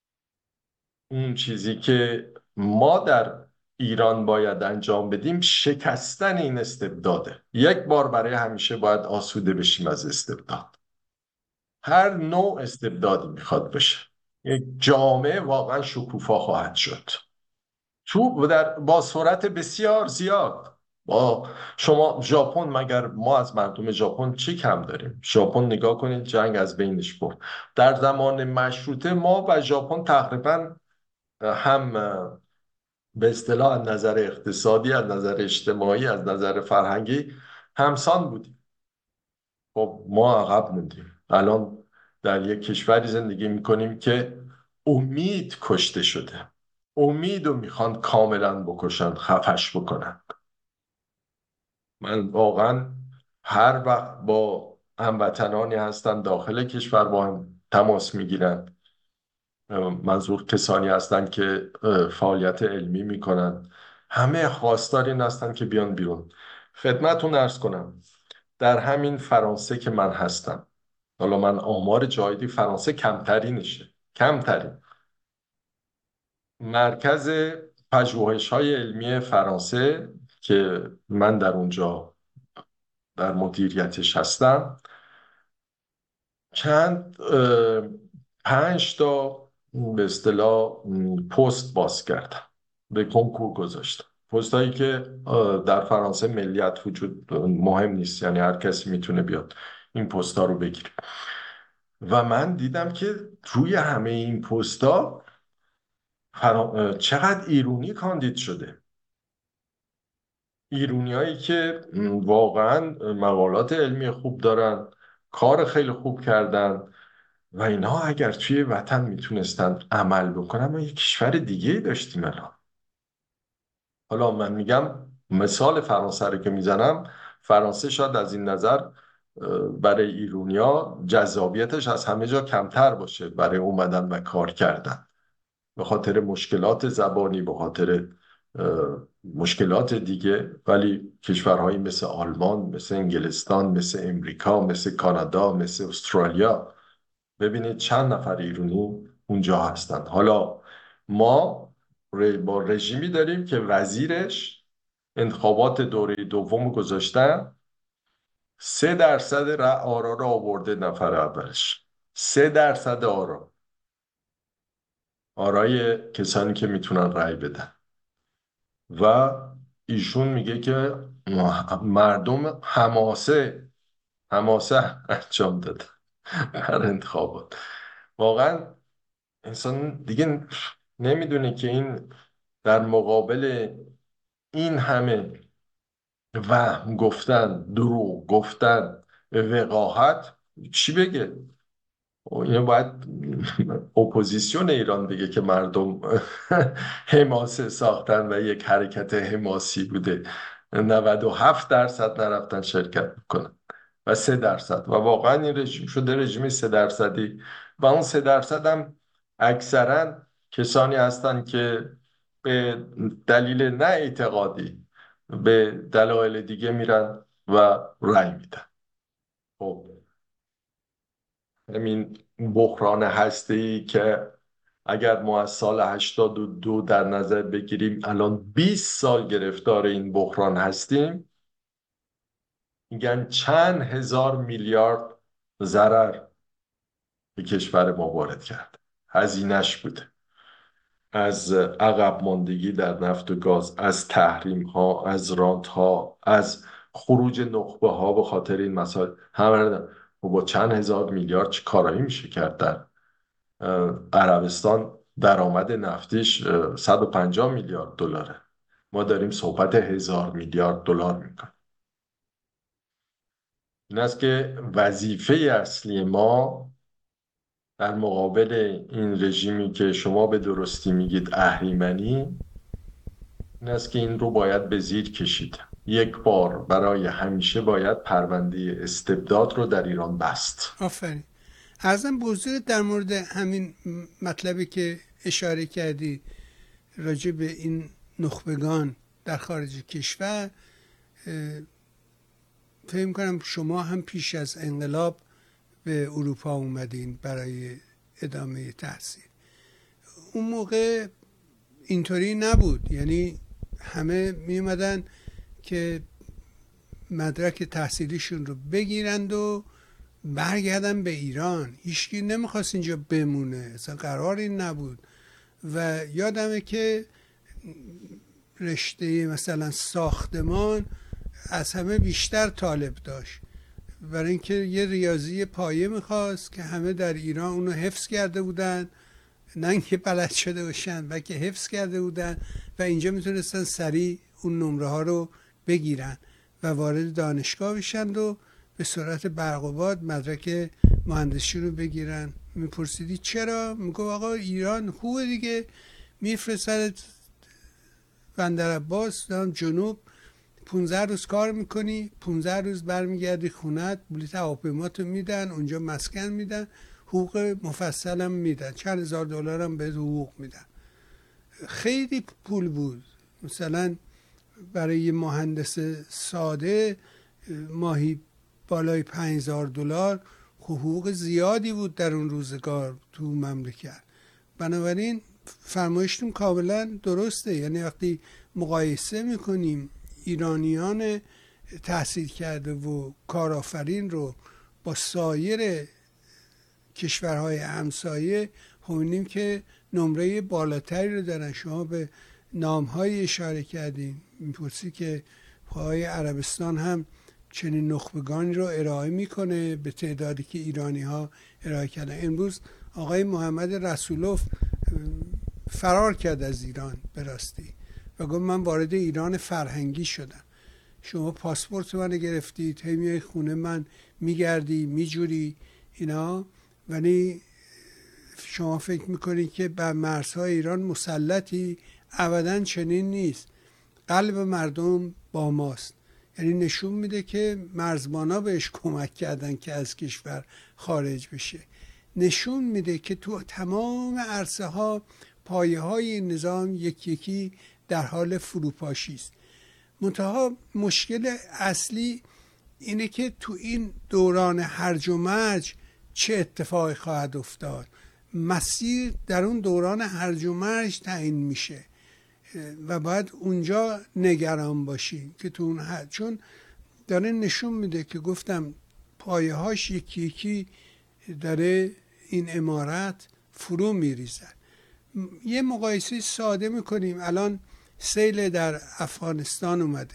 اون چیزی که ما در ایران باید انجام بدیم شکستن این استبداده. یک بار برای همیشه باید آسوده بشیم از استبداد، هر نوع استبدادی میخواد بشه. یک جامعه واقعا شکوفا خواهد شد تو در با سرعت بسیار زیاد. با شما ژاپن، مگر ما از مردم ژاپن چی کم داریم؟ ژاپن نگاه کنید، جنگ از بینش برد. در زمان مشروطه ما و ژاپن تقریبا هم به اصطلاح از نظر اقتصادی، از نظر اجتماعی، از نظر فرهنگی همسان بودیم. خب ما عقب موندیم. الان در یک کشوری زندگی میکنیم که امید کشته شده. امید رو میخوان کاملا بکشن، خفش بکنن. من واقعا هر وقت با هموطنانی هستن داخل کشور با هم تماس میگیرن، منظور کسانی هستن که فعالیت علمی میکنن، همه خواستار این هستن که بیان بیرون. خدمتتون عرض کنم، در همین فرانسه که من هستم، حالا من آمار جایدی فرانسه کمترینشه، کمترین مرکز پژوهش‌های علمی فرانسه که من در اونجا در مدیریتش هستم، چند اه، پنج تا به اصطلاح پست باز کردم، به کنکور گذاشتم. پست هایی که اه، در فرانسه ملیت وجود مهم نیست، یعنی هر کسی میتونه بیاد این پست ها رو بگیره. و من دیدم که روی همه این پست ها فرا- چقدر ایرونی کاندید شده. ایرونیایی که واقعا مقالات علمی خوب دارن، کار خیلی خوب کردن و اینها اگر توی وطن میتونستن عمل بکنن ما یک کشور دیگه ای داشتیم الان. حالا من میگم مثال فرانسه رو که میزنم، فرانسه شاید از این نظر برای ایرونیا جذابیتش از همه جا کمتر باشه برای اومدن و کار کردن، به خاطر مشکلات زبانی، به خاطر مشکلات دیگه. ولی کشورهایی مثل آلمان، مثل انگلستان، مثل امریکا، مثل کانادا، مثل استرالیا، ببینید چند نفر ایرانی اونجا هستند. حالا ما با رژیمی داریم که وزیرش انتخابات دوره دوم گذاشتن، سه درصد آرا را آورده نفر اولش. سه درصد آرا، آرای کسانی که میتونن رأی بدن. و ایشون میگه که مردم حماسه حماسه انجام داده در انتخابات. واقعا انسان دیگه نمیدونه که این در مقابل این همه وهم گفتن، دروغ گفتن، وقاحت چی بگه. اینو باید اپوزیسیون ایران بگه که مردم حماسه ساختن و یک حرکت حماسی بوده، نود و هفت درصد نرفتن شرکت بکنن. و سه درصد و واقعا این رژیم شده رژیم سه درصدی و اون سه درصد هم اکثرا کسانی هستند که به دلیل نه اعتقادی به دلایل دیگه میرن و رأی میدن. خب همین بحران هسته‌ای که اگر ما از سال هشتاد و دو در نظر بگیریم الان بیست سال گرفتار این بحران هستیم، میگن چند هزار میلیارد ضرر به کشور ما وارد کرد، هزینه‌اش بوده، از عقب ماندگی در نفت و گاز، از تحریم ها، از رانت ها، از خروج نخبه ها به خاطر این مسائل. همه با چند هزار میلیارد چه کارایی میشه کرد؟ در عربستان درآمد نفتیش صد و پنجاه میلیارد دلاره، ما داریم صحبت هزار میلیارد دلار میکنیم. این است که وظیفه اصلی ما در مقابل این رژیمی که شما به درستی میگید اهریمنی، این است که این رو باید به زیر کشید. یک بار برای همیشه باید پرونده استبداد رو در ایران بست. آفرین. عرضم بزرگ در مورد همین مطلبی که اشاره کردی راجع به این نخبگان در خارج کشور، فکر کنم شما هم پیش از انقلاب به اروپا اومدین برای ادامه تحصیل. اون موقع اینطوری نبود، یعنی همه می اومدن که مدرک تحصیلیشون رو بگیرند و برگردن به ایران. هیچکی نمیخواست اینجا بمونه، اصلا قرار این نبود. و یادمه که رشته مثلا ساختمان از همه بیشتر طالب داشت، برای اینکه یه ریاضی پایه میخواست که همه در ایران اونو حفظ کرده بودن، نه اینکه بلد شده باشن بلکه حفظ کرده بودن و اینجا میتونستن سریع اون نمره ها رو بگیرن و وارد دانشگاه بشن و به صورت برق و باد مدرک مهندسی رو بگیرن. میپرسیدی چرا؟ میگو آقا ایران خوبه دیگه، میفرستد بندر عباس جنوب، پونزده روز کار میکنی، پونزده روز برمیگردی خونت، بلیط هواپیماتو میدن، اونجا مسکن میدن، حقوق مفصل هم میدن، چند هزار دلار هم به حقوق میدن. خیلی پول بود. مثلا برای یه مهندس ساده ماهی بالای پنج هزار دلار حقوق زیادی بود در اون روزگار تو مملکت. بنابراین فرمایشتون کاملا درسته. یعنی وقتی مقایسه میکنیم ایرانیان تحصیل کرده و کارآفرین رو با سایر کشورهای همسایه، همینیم که نمره بالاتری رو دارن. شما به نام‌های اشاره کردیم، میپرسی که پای عربستان هم چنین نخبگان رو ارائه میکنه به تعدادی که ایرانی ها ارائه کردن. امروز آقای محمد رسولوف فرار کرد از ایران به راستی و گفت من وارد ایران فرهنگی شدم. شما پاسپورت من گرفتید، هی میای خونه من میگردی میجوری اینا، ولی شما فکر میکنید که بر مرزهای ایران مسلطی. ابداً چنین نیست. قلب مردم با ماست. یعنی نشون میده که مرزبانا بهش کمک کردن که از کشور خارج بشه. نشون میده که تو تمام عرصه ها پایه های نظام یکی یکی در حال فروپاشی است. منتها مشکل اصلی اینه که تو این دوران هرج و مرج چه اتفاقی خواهد افتاد. مسیر در اون دوران هرج و مرج تعیین میشه و باید اونجا نگران باشیم که تو اون حد، چون داره نشون میده که گفتم پایه هاش یکی یکی داره این عمارت فرو میریزن. یه مقایسه ساده میکنیم. الان سیل در افغانستان اومده،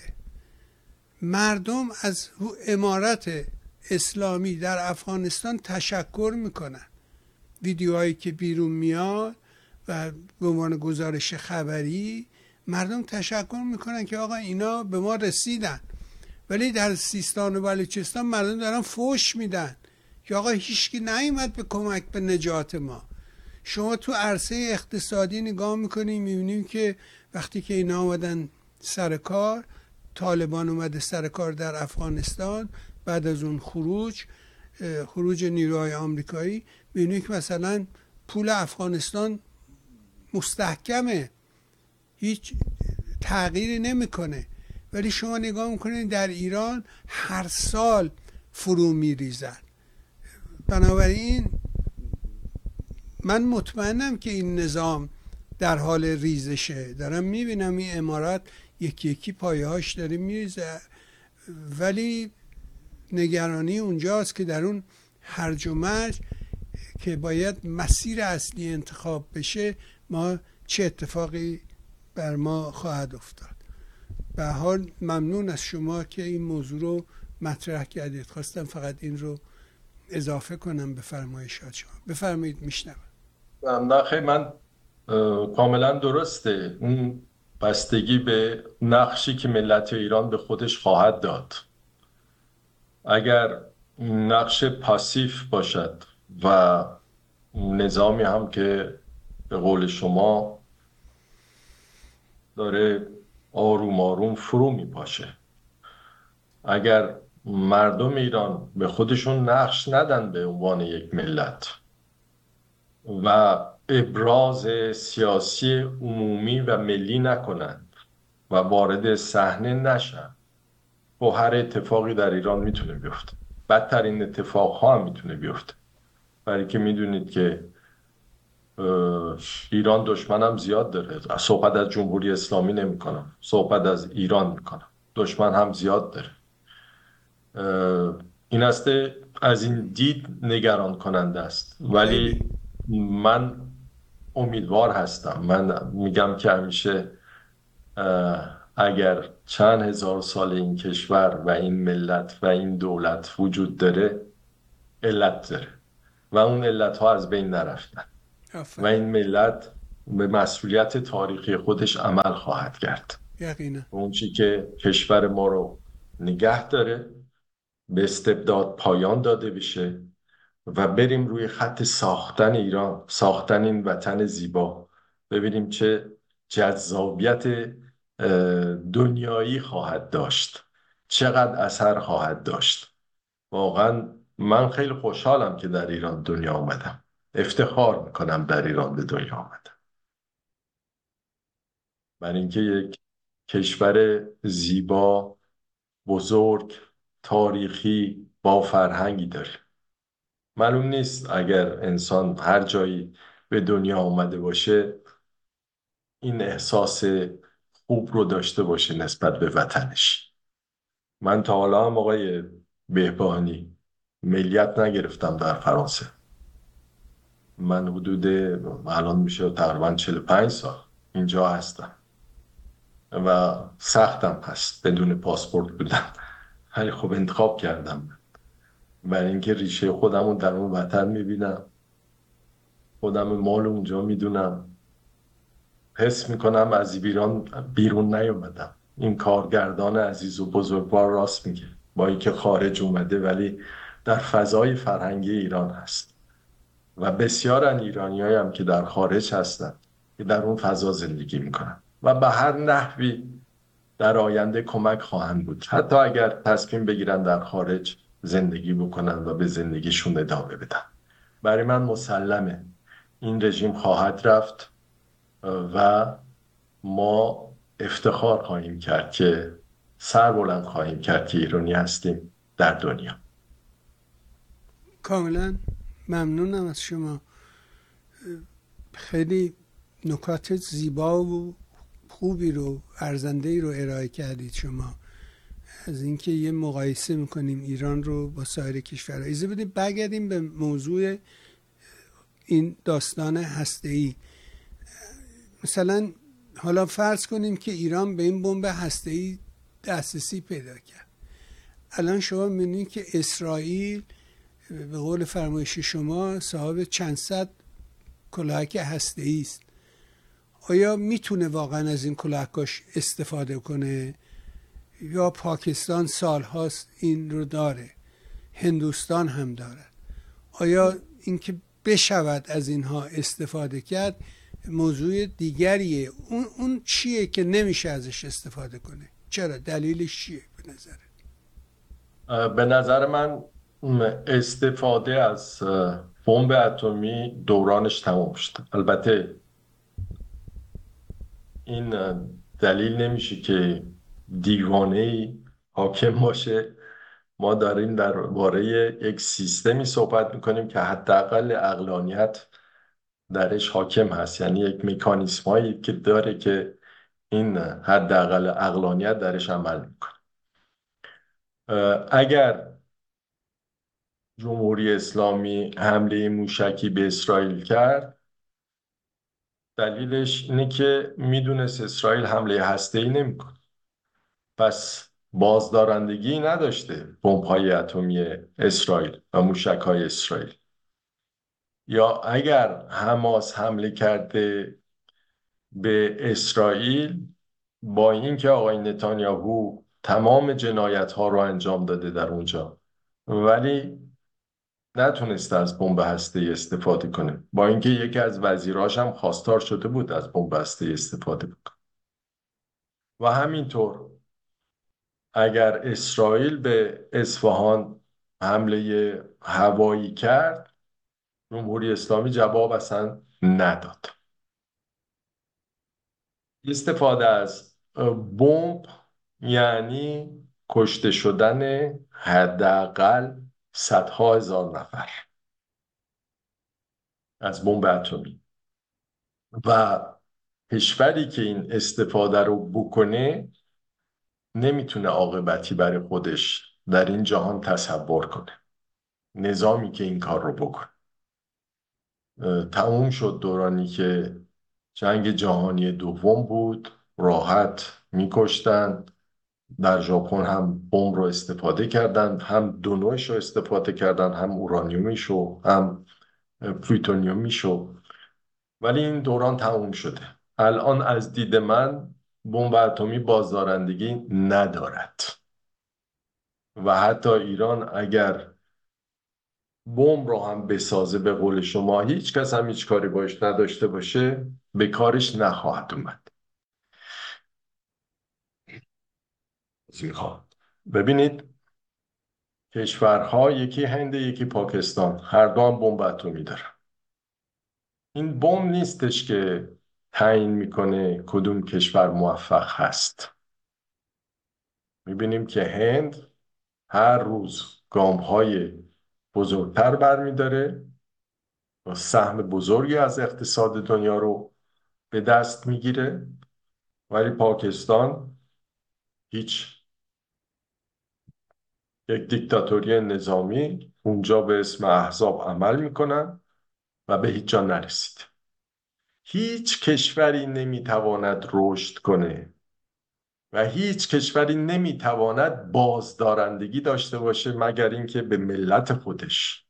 مردم از عمارت اسلامی در افغانستان تشکر میکنن. ویدیوهایی که بیرون میاد و به عنوان گزارش خبری مردم تشکر میکنن که آقا اینا به ما رسیدن، ولی در سیستان و بلوچستان مردم دارن فوش میدن که آقا هیچکی نیومد به کمک به نجات ما. شما تو عرصه اقتصادی نگاه میکنیم میبینیم که وقتی که اینا آمدن سر کار، طالبان اومده سر کار در افغانستان، بعد از اون خروج خروج نیروهای آمریکایی، می‌بینید که مثلا پول افغانستان مستحکمه، هیچ تغییری نمیکنه. ولی شما نگاه میکنید در ایران هر سال فرو میریزن. بنابراین من مطمئنم که این نظام در حال ریزشه. دارم میبینم این امارات یکی یکی پایه‌هاش داره میریزه، ولی نگرانی اونجاست که در اون هرج و مرج که باید مسیر اصلی انتخاب بشه، ما چه اتفاقی بر ما خواهد افتاد. به حال ممنون از شما که این موضوع رو مطرح کردید. خواستم فقط این رو اضافه کنم به فرمایشات شما. بفرمایید، میشنوم. نه خیلی، من کاملا درسته. اون بستگی به نقشی که ملت ایران به خودش خواهد داد. اگر نقش پاسیف باشد و نظامی هم که به قول شما داره آروم آروم فرو میپاشه، اگر مردم ایران به خودشون نقش ندن به عنوان یک ملت و ابراز سیاسی عمومی و ملی نکنند و وارد صحنه نشن، و هر اتفاقی در ایران میتونه بیفته. بدترین اتفاق ها هم میتونه بیفته، برای که میدونید که ایران دشمن هم زیاد داره. صحبت از جمهوری اسلامی نمی کنم، صحبت از ایران میکنم. دشمن هم زیاد داره. این است، از این دید نگران کننده است. ولی من امیدوار هستم. من میگم که همیشه اگر چند هزار سال این کشور و این ملت و این دولت وجود داره، علت داره و اون علت ها از بین نرفتن و این ملت به مسئولیت تاریخی خودش عمل خواهد کرد. یقینا اون چی که کشور ما رو نگه داره به استبداد پایان داده بشه و بریم روی خط ساختن ایران، ساختن این وطن زیبا. ببینیم چه جذابیت دنیایی خواهد داشت، چقدر اثر خواهد داشت. واقعا من خیلی خوشحالم که در ایران دنیا آمدم، افتخار میکنم در ایران به دنیا آمدم، برای اینکه یک کشور زیبا، بزرگ، تاریخی، با فرهنگی داره. معلوم نیست اگر انسان هر جایی به دنیا آمده باشه این احساس خوب رو داشته باشه نسبت به وطنش. من تا حالا هم آقای بهبانی ملیت نگرفتم در فرانسه. من حدود الان میشه تقریبا چهل و پنج سال اینجا هستم و سختم هست بدون پاسپورت بودم، ولی خب انتخاب کردم برای اینکه ریشه خودم رو در اون وطن میبینم، خودم مال اونجا میدونم، حس میکنم از ایران بیرون نیومدم. این کارگردان عزیز و بزرگوار راست میگه، با اینکه خارج اومده ولی در فضای فرهنگی ایران هست و بسیارن ایرانیایی هم که در خارج هستن که در اون فضا زندگی میکنن و به هر نحوی در آینده کمک خواهند بود، حتی اگر تصمیم بگیرن در خارج زندگی بکنن و به زندگیشون ادامه بدن. برای من مسلمه این رژیم خواهد رفت و ما افتخار خواهیم کرد که سر بلند خواهیم کرد که ایرانی هستیم در دنیا. کاملا ممنونم از شما. خیلی نکات زیبا و خوبی رو، ارزنده‌ای رو ارائه کردید شما، از اینکه یه مقایسه میکنیم ایران رو با سایر کشورها. اجازه بدید برگردیم به موضوع این داستان هسته‌ای. مثلا حالا فرض کنیم که ایران به این بمب هسته‌ای دسترسی پیدا کرد. الان شما می‌بینید که اسرائیل به قول فرمایش شما صاحب چند صد کلاهک هسته‌ای است. آیا میتونه واقعا از این کلاهکاش استفاده کنه؟ یا پاکستان سالهاست این رو داره، هندوستان هم داره. آیا اینکه بشود از اینها استفاده کرد موضوع دیگریه؟ اون اون چیه که نمیشه ازش استفاده کنه؟ چرا؟ دلیلش چیه به نظرت؟ به نظر من استفاده از بمب اتمی دورانش تمام شد. البته این دلیل نمیشه که دیوانه‌ای حاکم باشه. ما داریم درباره یک سیستمی صحبت میکنیم که حداقل عقلانیت درش حاکم هست، یعنی یک مکانیسم هایی که داره که این حداقل عقلانیت درش عمل میکنه. اگر جمهوری اسلامی حمله موشکی به اسرائیل کرد، دلیلش اینه که میدونست اسرائیل حمله هسته‌ای نمیکنه، پس بازدارندگی نداشته بمب‌های اتمی اسرائیل و موشک‌های اسرائیل. یا اگر حماس حمله کرده به اسرائیل، با اینکه آقای نتانیاهو تمام جنایت‌ها رو انجام داده در اونجا، ولی نتونسته از بمب هسته‌ای استفاده کنه، با اینکه یکی از وزیراش هم خواستار شده بود از بمب هسته‌ای استفاده بکنه. و همینطور اگر اسرائیل به اصفهان حمله هوایی کرد، جمهوری اسلامی جواب اصلا نداد. استفاده از بمب یعنی کشته شدن حداقل صدها هزار نفر از بمب اتمی، و کشوری که این استفاده رو بکنه نمیتونه عاقبتی برای خودش در این جهان تصور کنه. نظامی که این کار رو بکنه، تموم شد دورانی که جنگ جهانی دوم بود، راحت میکشتن. در ژاپن هم بمب رو استفاده کردن، هم دو نوعش رو استفاده کردن، هم اورانیومیش رو هم پلوتونیومیش رو. ولی این دوران تموم شده. الان از دید من بمب اتمی بازدارندگی ندارد، و حتی ایران اگر بمب رو هم بسازه، به قول شما، هیچ کس هم هیچ کاری باش نداشته باشه، به کارش نخواهد اومد. میخوام ببینید، کشورها یکی هند یکی پاکستان، هر دو هم بمب اتمی دارن. این بمب نیستش که تعیین میکنه کدوم کشور موفق هست. میبینیم که هند هر روز گام‌های بزرگتر برمیداره و سهم بزرگی از اقتصاد دنیا رو به دست میگیره، ولی پاکستان هیچ. یک دیکتاتوری نظامی اونجا به اسم احزاب عمل میکنن و به هیچ جا نرسید. هیچ کشوری نمیتواند رشد کنه و هیچ کشوری نمیتواند بازدارندگی داشته باشه مگر اینکه به ملت خودش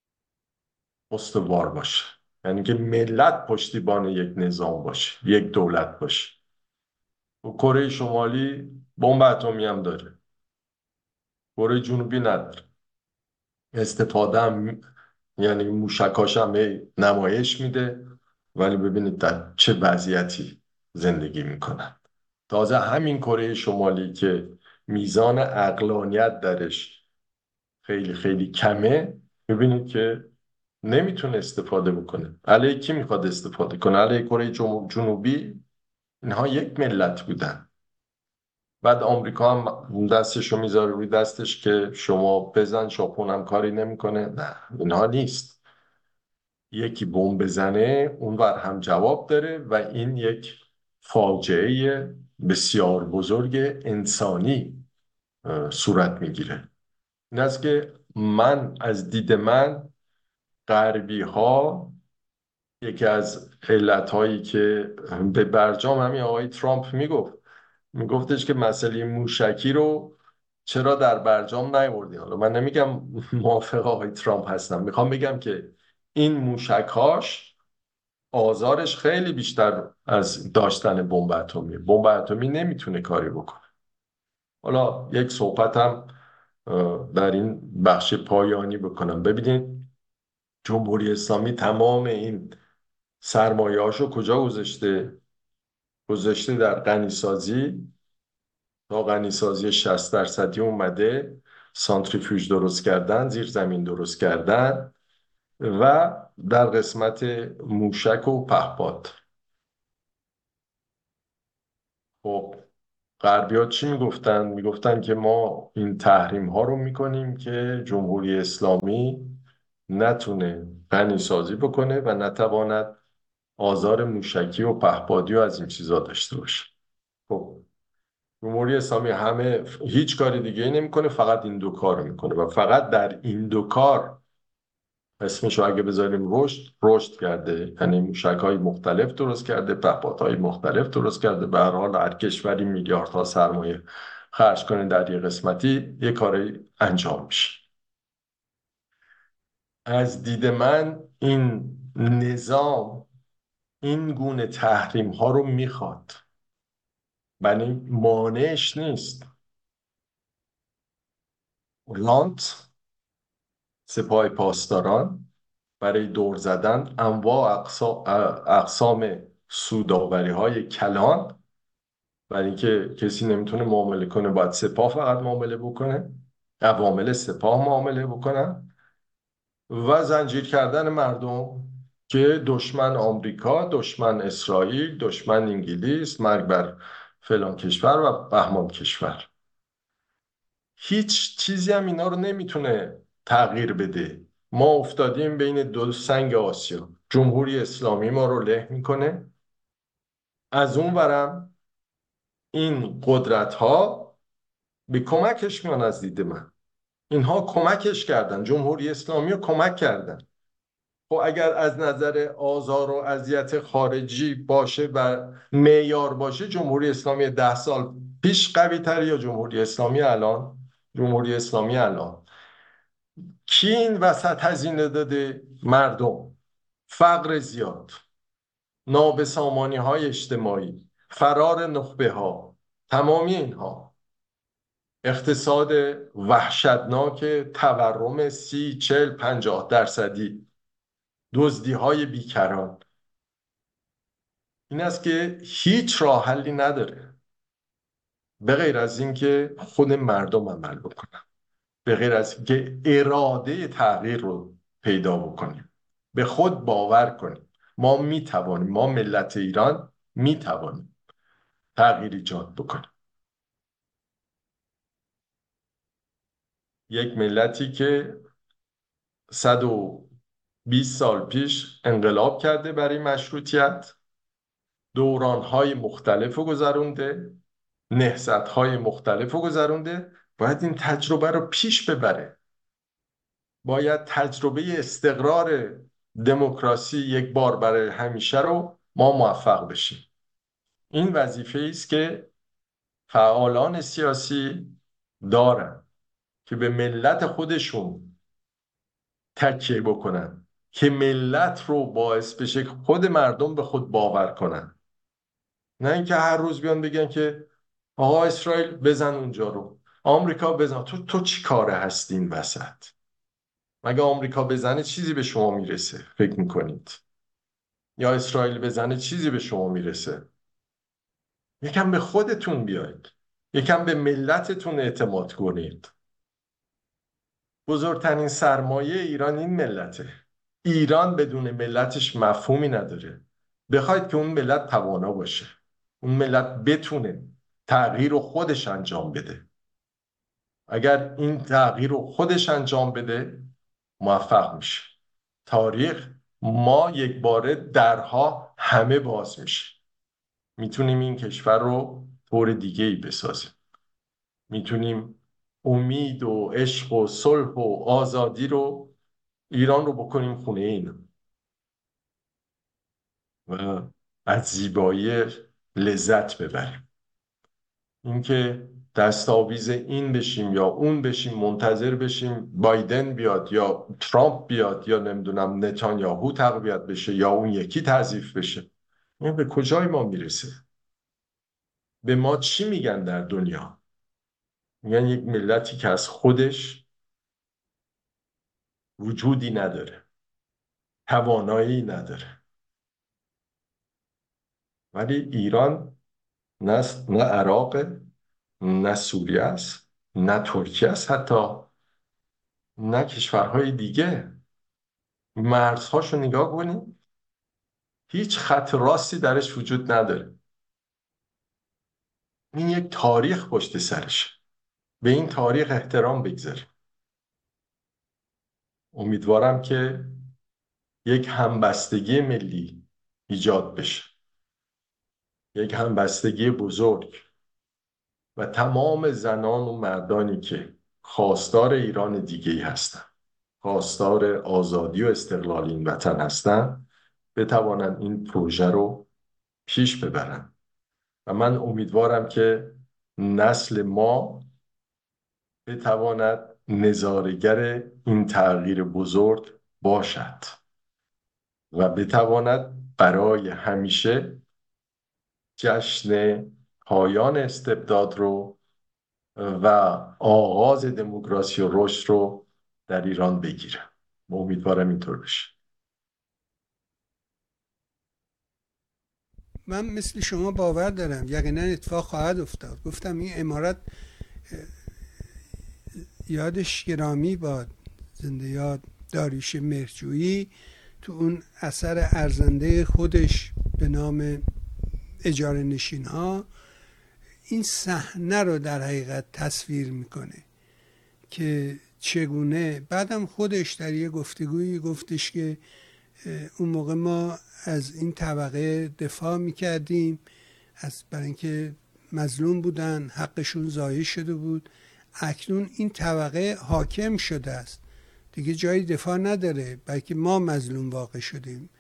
استوار باشه، یعنی که ملت پشتیبان یک نظام باشه، یک دولت باشه. و کره شمالی بمب اتمی هم داره، کره جنوبی نداره. استفاده هم یعنی موشکاش هم هی نمایش میده، ولی ببینید در چه وضعیتی زندگی میکنن. تازه همین کره شمالی که میزان عقلانیت درش خیلی خیلی کمه، ببینید که نمیتونه استفاده بکنه. علیه کی میخواد استفاده کنه؟ علیه کره جنوبی. اینها یک ملت بودن. بعد آمریکا هم دستشو میذاره روی دستش که شما بزن، ژاپن هم کاری نمیکنه. نه، اینها نیست. یکی بمب بزنه اونور هم جواب داره، و این یک فاجعه بسیار بزرگ انسانی صورت میگیره. این است که من از دید من، غربی ها یکی از علت هایی که به برجام همین آقای ترامپ میگفت میگفتش که مسئله موشکی رو چرا در برجام نیاوردی. حالا من نمیگم موافق آقای ترامپ هستم، میخوام بگم که این موشکاش آزارش خیلی بیشتر از داشتن بمب اتمی. بمب اتمی نمیتونه کاری بکنه. حالا یک صحبتم در این بخش پایانی بکنم. ببینید، جمهوری اسلامی تمام این سرمایه‌هاشو کجا گذاشته؟ گذاشته در غنیسازی. تا غنیسازی شصت درصدی اومده، سانتریفیوژ درست کردن، زیر زمین درست کردن و در قسمت موشک و پهپاد. خب غربی‌ها چی میگفتن؟ میگفتن که ما این تحریم ها رو میکنیم که جمهوری اسلامی نتونه غنی سازی بکنه و نتواند آزار موشکی و پهپادی و از این چیزا داشته باشه. خب جمهوری اسلامی همه هیچ کاری دیگه ای نمیکنه، فقط این دو کار میکنه و فقط در این دو کار اسمشو اگه بذاریم رشد رشد کرده. یعنی موشک‌های مختلف درست کرده، پهپادهای مختلف درست کرده. به هر حال هر کشوری میلیاردها سرمایه خرج کنه در یه قسمتی یه کاری انجام میشه. از دید من این نظام این گونه تحریم ها رو میخواد، ولی مانعش نیست. لانت، سپاه پاسداران، برای دور زدن انواع اقسا- اقسام سوداوری های کلان، برای اینکه کسی نمیتونه معامله کنه باید سپاه فقط معامله بکنه، عوامل سپاه معامله بکنن، و زنجیر کردن مردم که دشمن آمریکا، دشمن اسرائیل، دشمن انگلیس، مرگ بر فلان کشور و بهمان کشور. هیچ چیزی هم اینا رو نمیتونه تغییر بده. ما افتادیم بین دو سنگ آسیا. جمهوری اسلامی ما رو له میکنه، از اون ورم این قدرت ها به کمکش میان. از دید من اینها کمکش کردن، جمهوری اسلامی رو کمک کردن. خب اگر از نظر آزار و اذیت خارجی باشه و معیار باشه، جمهوری اسلامی ده سال پیش قوی تر یا جمهوری اسلامی الان؟ جمهوری اسلامی الان کی این وسط هزینه داده؟ مردم. فقر زیاد، نابسامانی های اجتماعی، فرار نخبه ها، تمامی اینها، اقتصاد وحشتناک، تورم سی چل پنجاه درصدی، دزدی های بیکران. این است که هیچ راه حلی نداره به غیر از اینکه خود مردم عمل بکنن، به غیر از اینکه اراده تغییر رو پیدا بکنیم، به خود باور کنیم ما میتوانیم، ما ملت ایران میتوانیم تغییر ایجاد بکنیم. یک ملتی که صد و بیست سال پیش انقلاب کرده برای مشروطیت، دورانهای مختلف رو گذرونده، نهضت‌های مختلف رو گذرونده، باید این تجربه رو پیش ببره. باید تجربه استقرار دموکراسی یک بار برای همیشه رو ما موفق بشیم. این وظیفه است که فعالان سیاسی دارن که به ملت خودشون تکیه بکنن، که ملت رو باعث بشه که خود مردم به خود باور کنن، نه اینکه هر روز بیان بگن که آقا اسرائیل بزن اونجا رو، آمریکا بزن. تو تو چی کاره هستی این وسط؟ مگه آمریکا بزنه چیزی به شما میرسه فکر میکنید؟ یا اسرائیل بزنه چیزی به شما میرسه؟ یکم به خودتون بیاید، یکم به ملتتون اعتماد کنید. بزرگترین سرمایه ایران این ملته. ایران بدون ملتش مفهومی نداره. بخواید که اون ملت توانا باشه، اون ملت بتونه تغییر رو خودش انجام بده، اگر این تغییر رو خودش انجام بده موفق میشه. تاریخ ما یک باره درها همه باز میشه. میتونیم این کشور رو طور دیگه ای بسازیم. میتونیم امید و عشق و صلح و آزادی رو، ایران رو بکنیم خونه این و از زیبایی لذت ببریم. اینکه دستاویز این بشیم یا اون بشیم، منتظر بشیم بایدن بیاد یا ترامپ بیاد یا نمیدونم نتانیاهو تقویت بشه یا اون یکی تضعیف بشه، این به کجای ما میرسه؟ به ما چی میگن در دنیا؟ میگن یک ملتی که از خودش وجودی نداره، توانایی نداره. ولی ایران نه نه عراق، نه سوریه است، نه ترکیه است، حتی نه کشورهای دیگه. مرزهاشو نگاه کنید، هیچ خط راستی درش وجود نداره. این یک تاریخ پشت سرش، به این تاریخ احترام بگذاریم. امیدوارم که یک همبستگی ملی ایجاد بشه، یک همبستگی بزرگ، و تمام زنان و مردانی که خواستار ایران دیگه ای هستن، خواستار آزادی و استقلال این وطن هستن، بتوانند این پروژه رو پیش ببرن. و من امیدوارم که نسل ما بتواند نظاره‌گر این تغییر بزرگ باشد و بتواند برای همیشه جشن پایان استبداد رو و آغاز دموکراسی و رشد رو در ایران بگیره. امیدوارم اینطور بشه. من مثل شما باور دارم یقینا اتفاق خواهد افتاد. گفتم این امارت یادش گرامی باد، زنده یاد داریوش مهرجویی، تو اون اثر ارزنده خودش به نام اجاره نشین ها این صحنه رو در حقیقت تصویر میکنه که چگونه، بعدم خودش در یه گفتگویی گفتش که اون موقع ما از این طبقه دفاع میکردیم، از برای اینکه مظلوم بودن، حقشون ضایع شده بود. اکنون این طبقه حاکم شده است، دیگه جایی دفاع نداره، بلکه ما مظلوم واقع شدیم.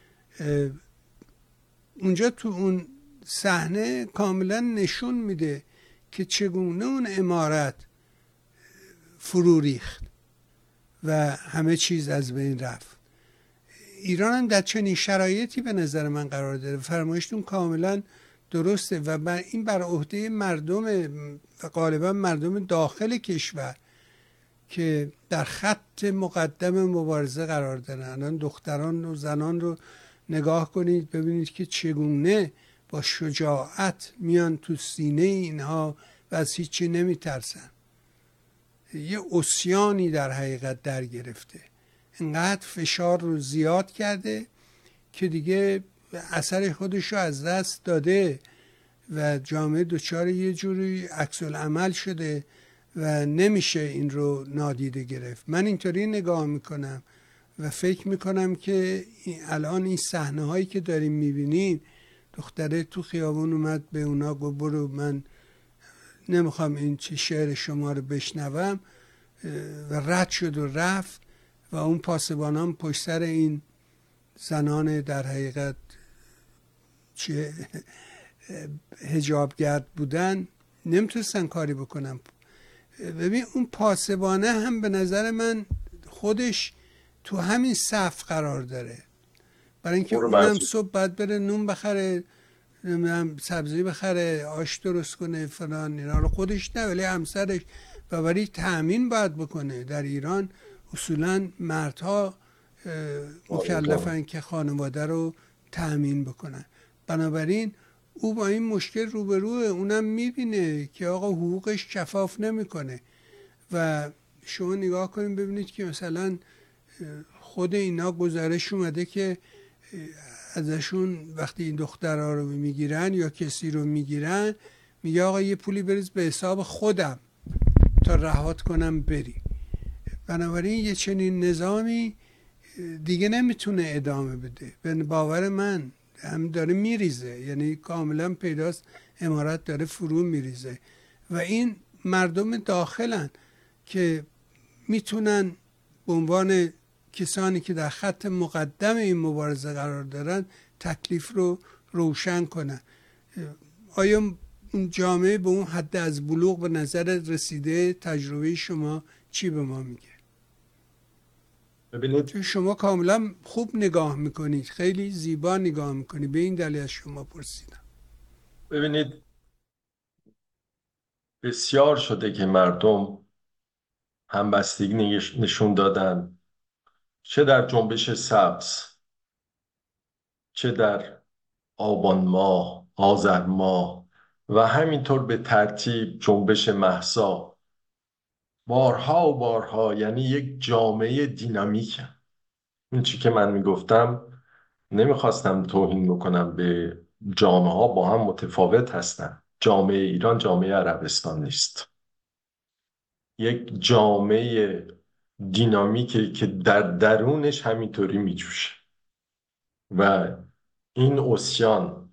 اونجا تو اون صحنه کاملا نشون میده که چگونه اون عمارت فرو ریخت و همه چیز از بین رفت. ایران هم در چنین شرایطی به نظر من قرار داره. فرمایشتون کاملا درسته و بر این بر عهده مردم و غالبا مردم داخل کشور که در خط مقدم مبارزه قرار دارن. الان دختران و زنان رو نگاه کنید، ببینید که چگونه با شجاعت میان تو سینه اینها و از هیچی نمیترسن. یه عصیانی در حقیقت در گرفته، اینقدر فشار رو زیاد کرده که دیگه اثر خودش رو از دست داده و جامعه دچار یه جوری عکس العمل شده و نمیشه این رو نادیده گرفت. من اینطوری نگاه میکنم و فکر میکنم که الان این صحنه هایی که داریم میبینیم، دختره تو خیابون اومد به اونا گفت برو، من نمیخوام این چه شعر شما رو بشنوم، و رد شد و رفت و اون پاسبانان پشت سر این زنان در حقیقت چه حجابگرد بودن نمیتونستن کاری بکنن. ببین اون پاسبانه هم به نظر من خودش تو همین صف قرار داره، برای اینکه اونم صبح باید بره نون بخره، نمیدونم سبزی بخره، آش درست کنه فلان اینا رو، خودش نه ولی همسرش، و برای تأمین باید بکنه. در ایران اصولا مردها مکلفن که خانواده رو تأمین بکنن. بنابراین او با این مشکل روبروه، اونم میبینه که آقا حقوقش کفاف نمیکنه. و شما نگاه کنید ببینید که مثلا خود اینا گزارش اومده که ازشون وقتی این دخترها رو میگیرن یا کسی رو میگیرن، میگه آقا یه پولی بریز به حساب خودم تا رهات کنم بری. بنابراین یه چنین نظامی دیگه نمیتونه ادامه بده. به باور من هم داره میریزه، یعنی کاملا پیداست امارت داره فرو میریزه و این مردم داخلن که میتونن به عنوان کسانی که در خط مقدم این مبارزه قرار دارن تکلیف رو روشن کنن. آیا اون جامعه به اون حد از بلوغ به نظر رسیده؟ تجربه شما چی به ما میگه؟ ببینید، چون شما کاملا خوب نگاه میکنید، خیلی زیبا نگاه میکنید، به این دلیل از شما پرسیدم. ببینید بسیار شده که مردم همبستگی نشون دادن، چه در جنبش سبز، چه در آبان ماه، آذر ماه و همینطور به ترتیب جنبش مهسا بارها و بارها، یعنی یک جامعه دینامیکه. این چی که من میگفتم، نمیخواستم توهین بکنم به جامعه ها، با هم متفاوت هستن. جامعه ایران جامعه عربستان نیست، یک جامعه دینامیکه که در درونش همینطوری میجوشه و این عصیان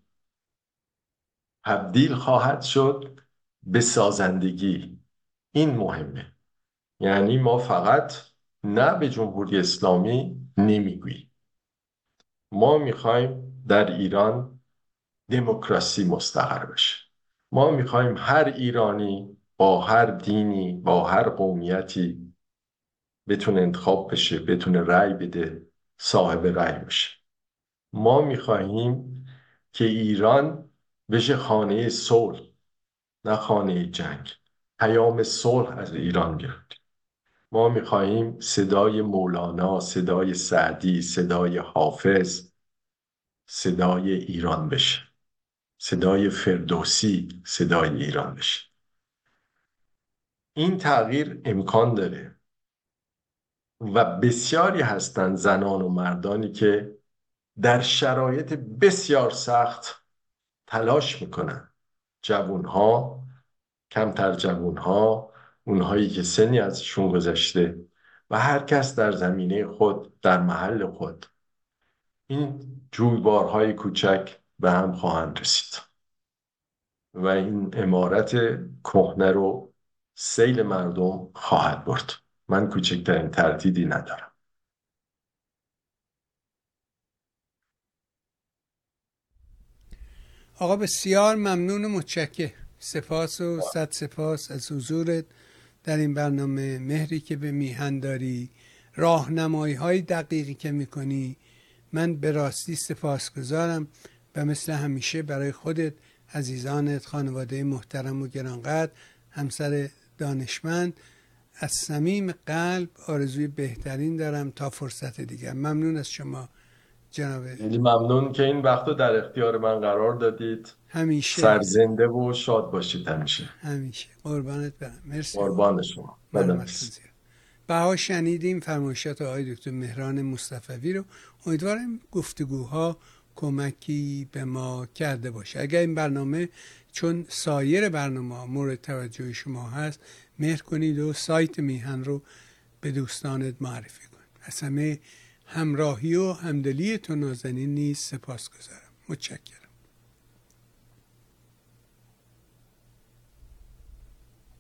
تبدیل خواهد شد به سازندگی. این مهمه. یعنی ما فقط نه به جمهوری اسلامی نمیگوییم، ما میخوایم در ایران دموکراسی مستقر بشه. ما میخوایم هر ایرانی با هر دینی، با هر قومیتی بتونه انتخاب بشه، بتونه رأی بده، صاحب رأی بشه. ما میخواهیم که ایران بشه خانه صلح، نه خانه جنگ. پیام صلح از ایران بیاد. ما میخواهیم صدای مولانا، صدای سعدی، صدای حافظ صدای ایران بشه، صدای فردوسی صدای ایران بشه. این تغییر امکان داره و بسیاری هستند زنان و مردانی که در شرایط بسیار سخت تلاش میکنن. جوانها، کمتر جوانها، اونهایی که سنی ازشون گذشته و هر کس در زمینه خود، در محل خود، این جویبارهای کوچک به هم خواهند رسید و این عمارت کهنه رو سیل مردم خواهد برد. من کوچکترین تردیدی ندارم. آقا بسیار ممنون و متشکر. سپاس و صد سپاس از حضورت در این برنامه، مهری که به میهن داری، راهنمایی های دقیقی که میکنی. من به راستی سپاسگزارم و مثل همیشه برای خودت، عزیزانت، خانواده محترم و گرانقدر، همسر دانشمند، از صمیم قلب آرزوی بهترین دارم تا فرصت دیگر. ممنون از شما جناب. خیلی ممنون که این وقت رو در اختیار من قرار دادید. همیشه سرزنده و شاد باشید. همیشه همیشه قربانت برم. مرسی. قربان شما. مرمتون زیاد. بها شنیدیم فرمایشات آقای دکتر مهران مصطفوی رو. امیدوارم گفتگوها کمکی به ما کرده باشه. اگر این برنامه چون سایر برنامه مورد توجه شما هست، مهر کنید و سایت میهن رو به دوستانت معرفی کنید. از همه همراهی و همدلی تو نازنین نیز سپاس گذارم. متشکرم.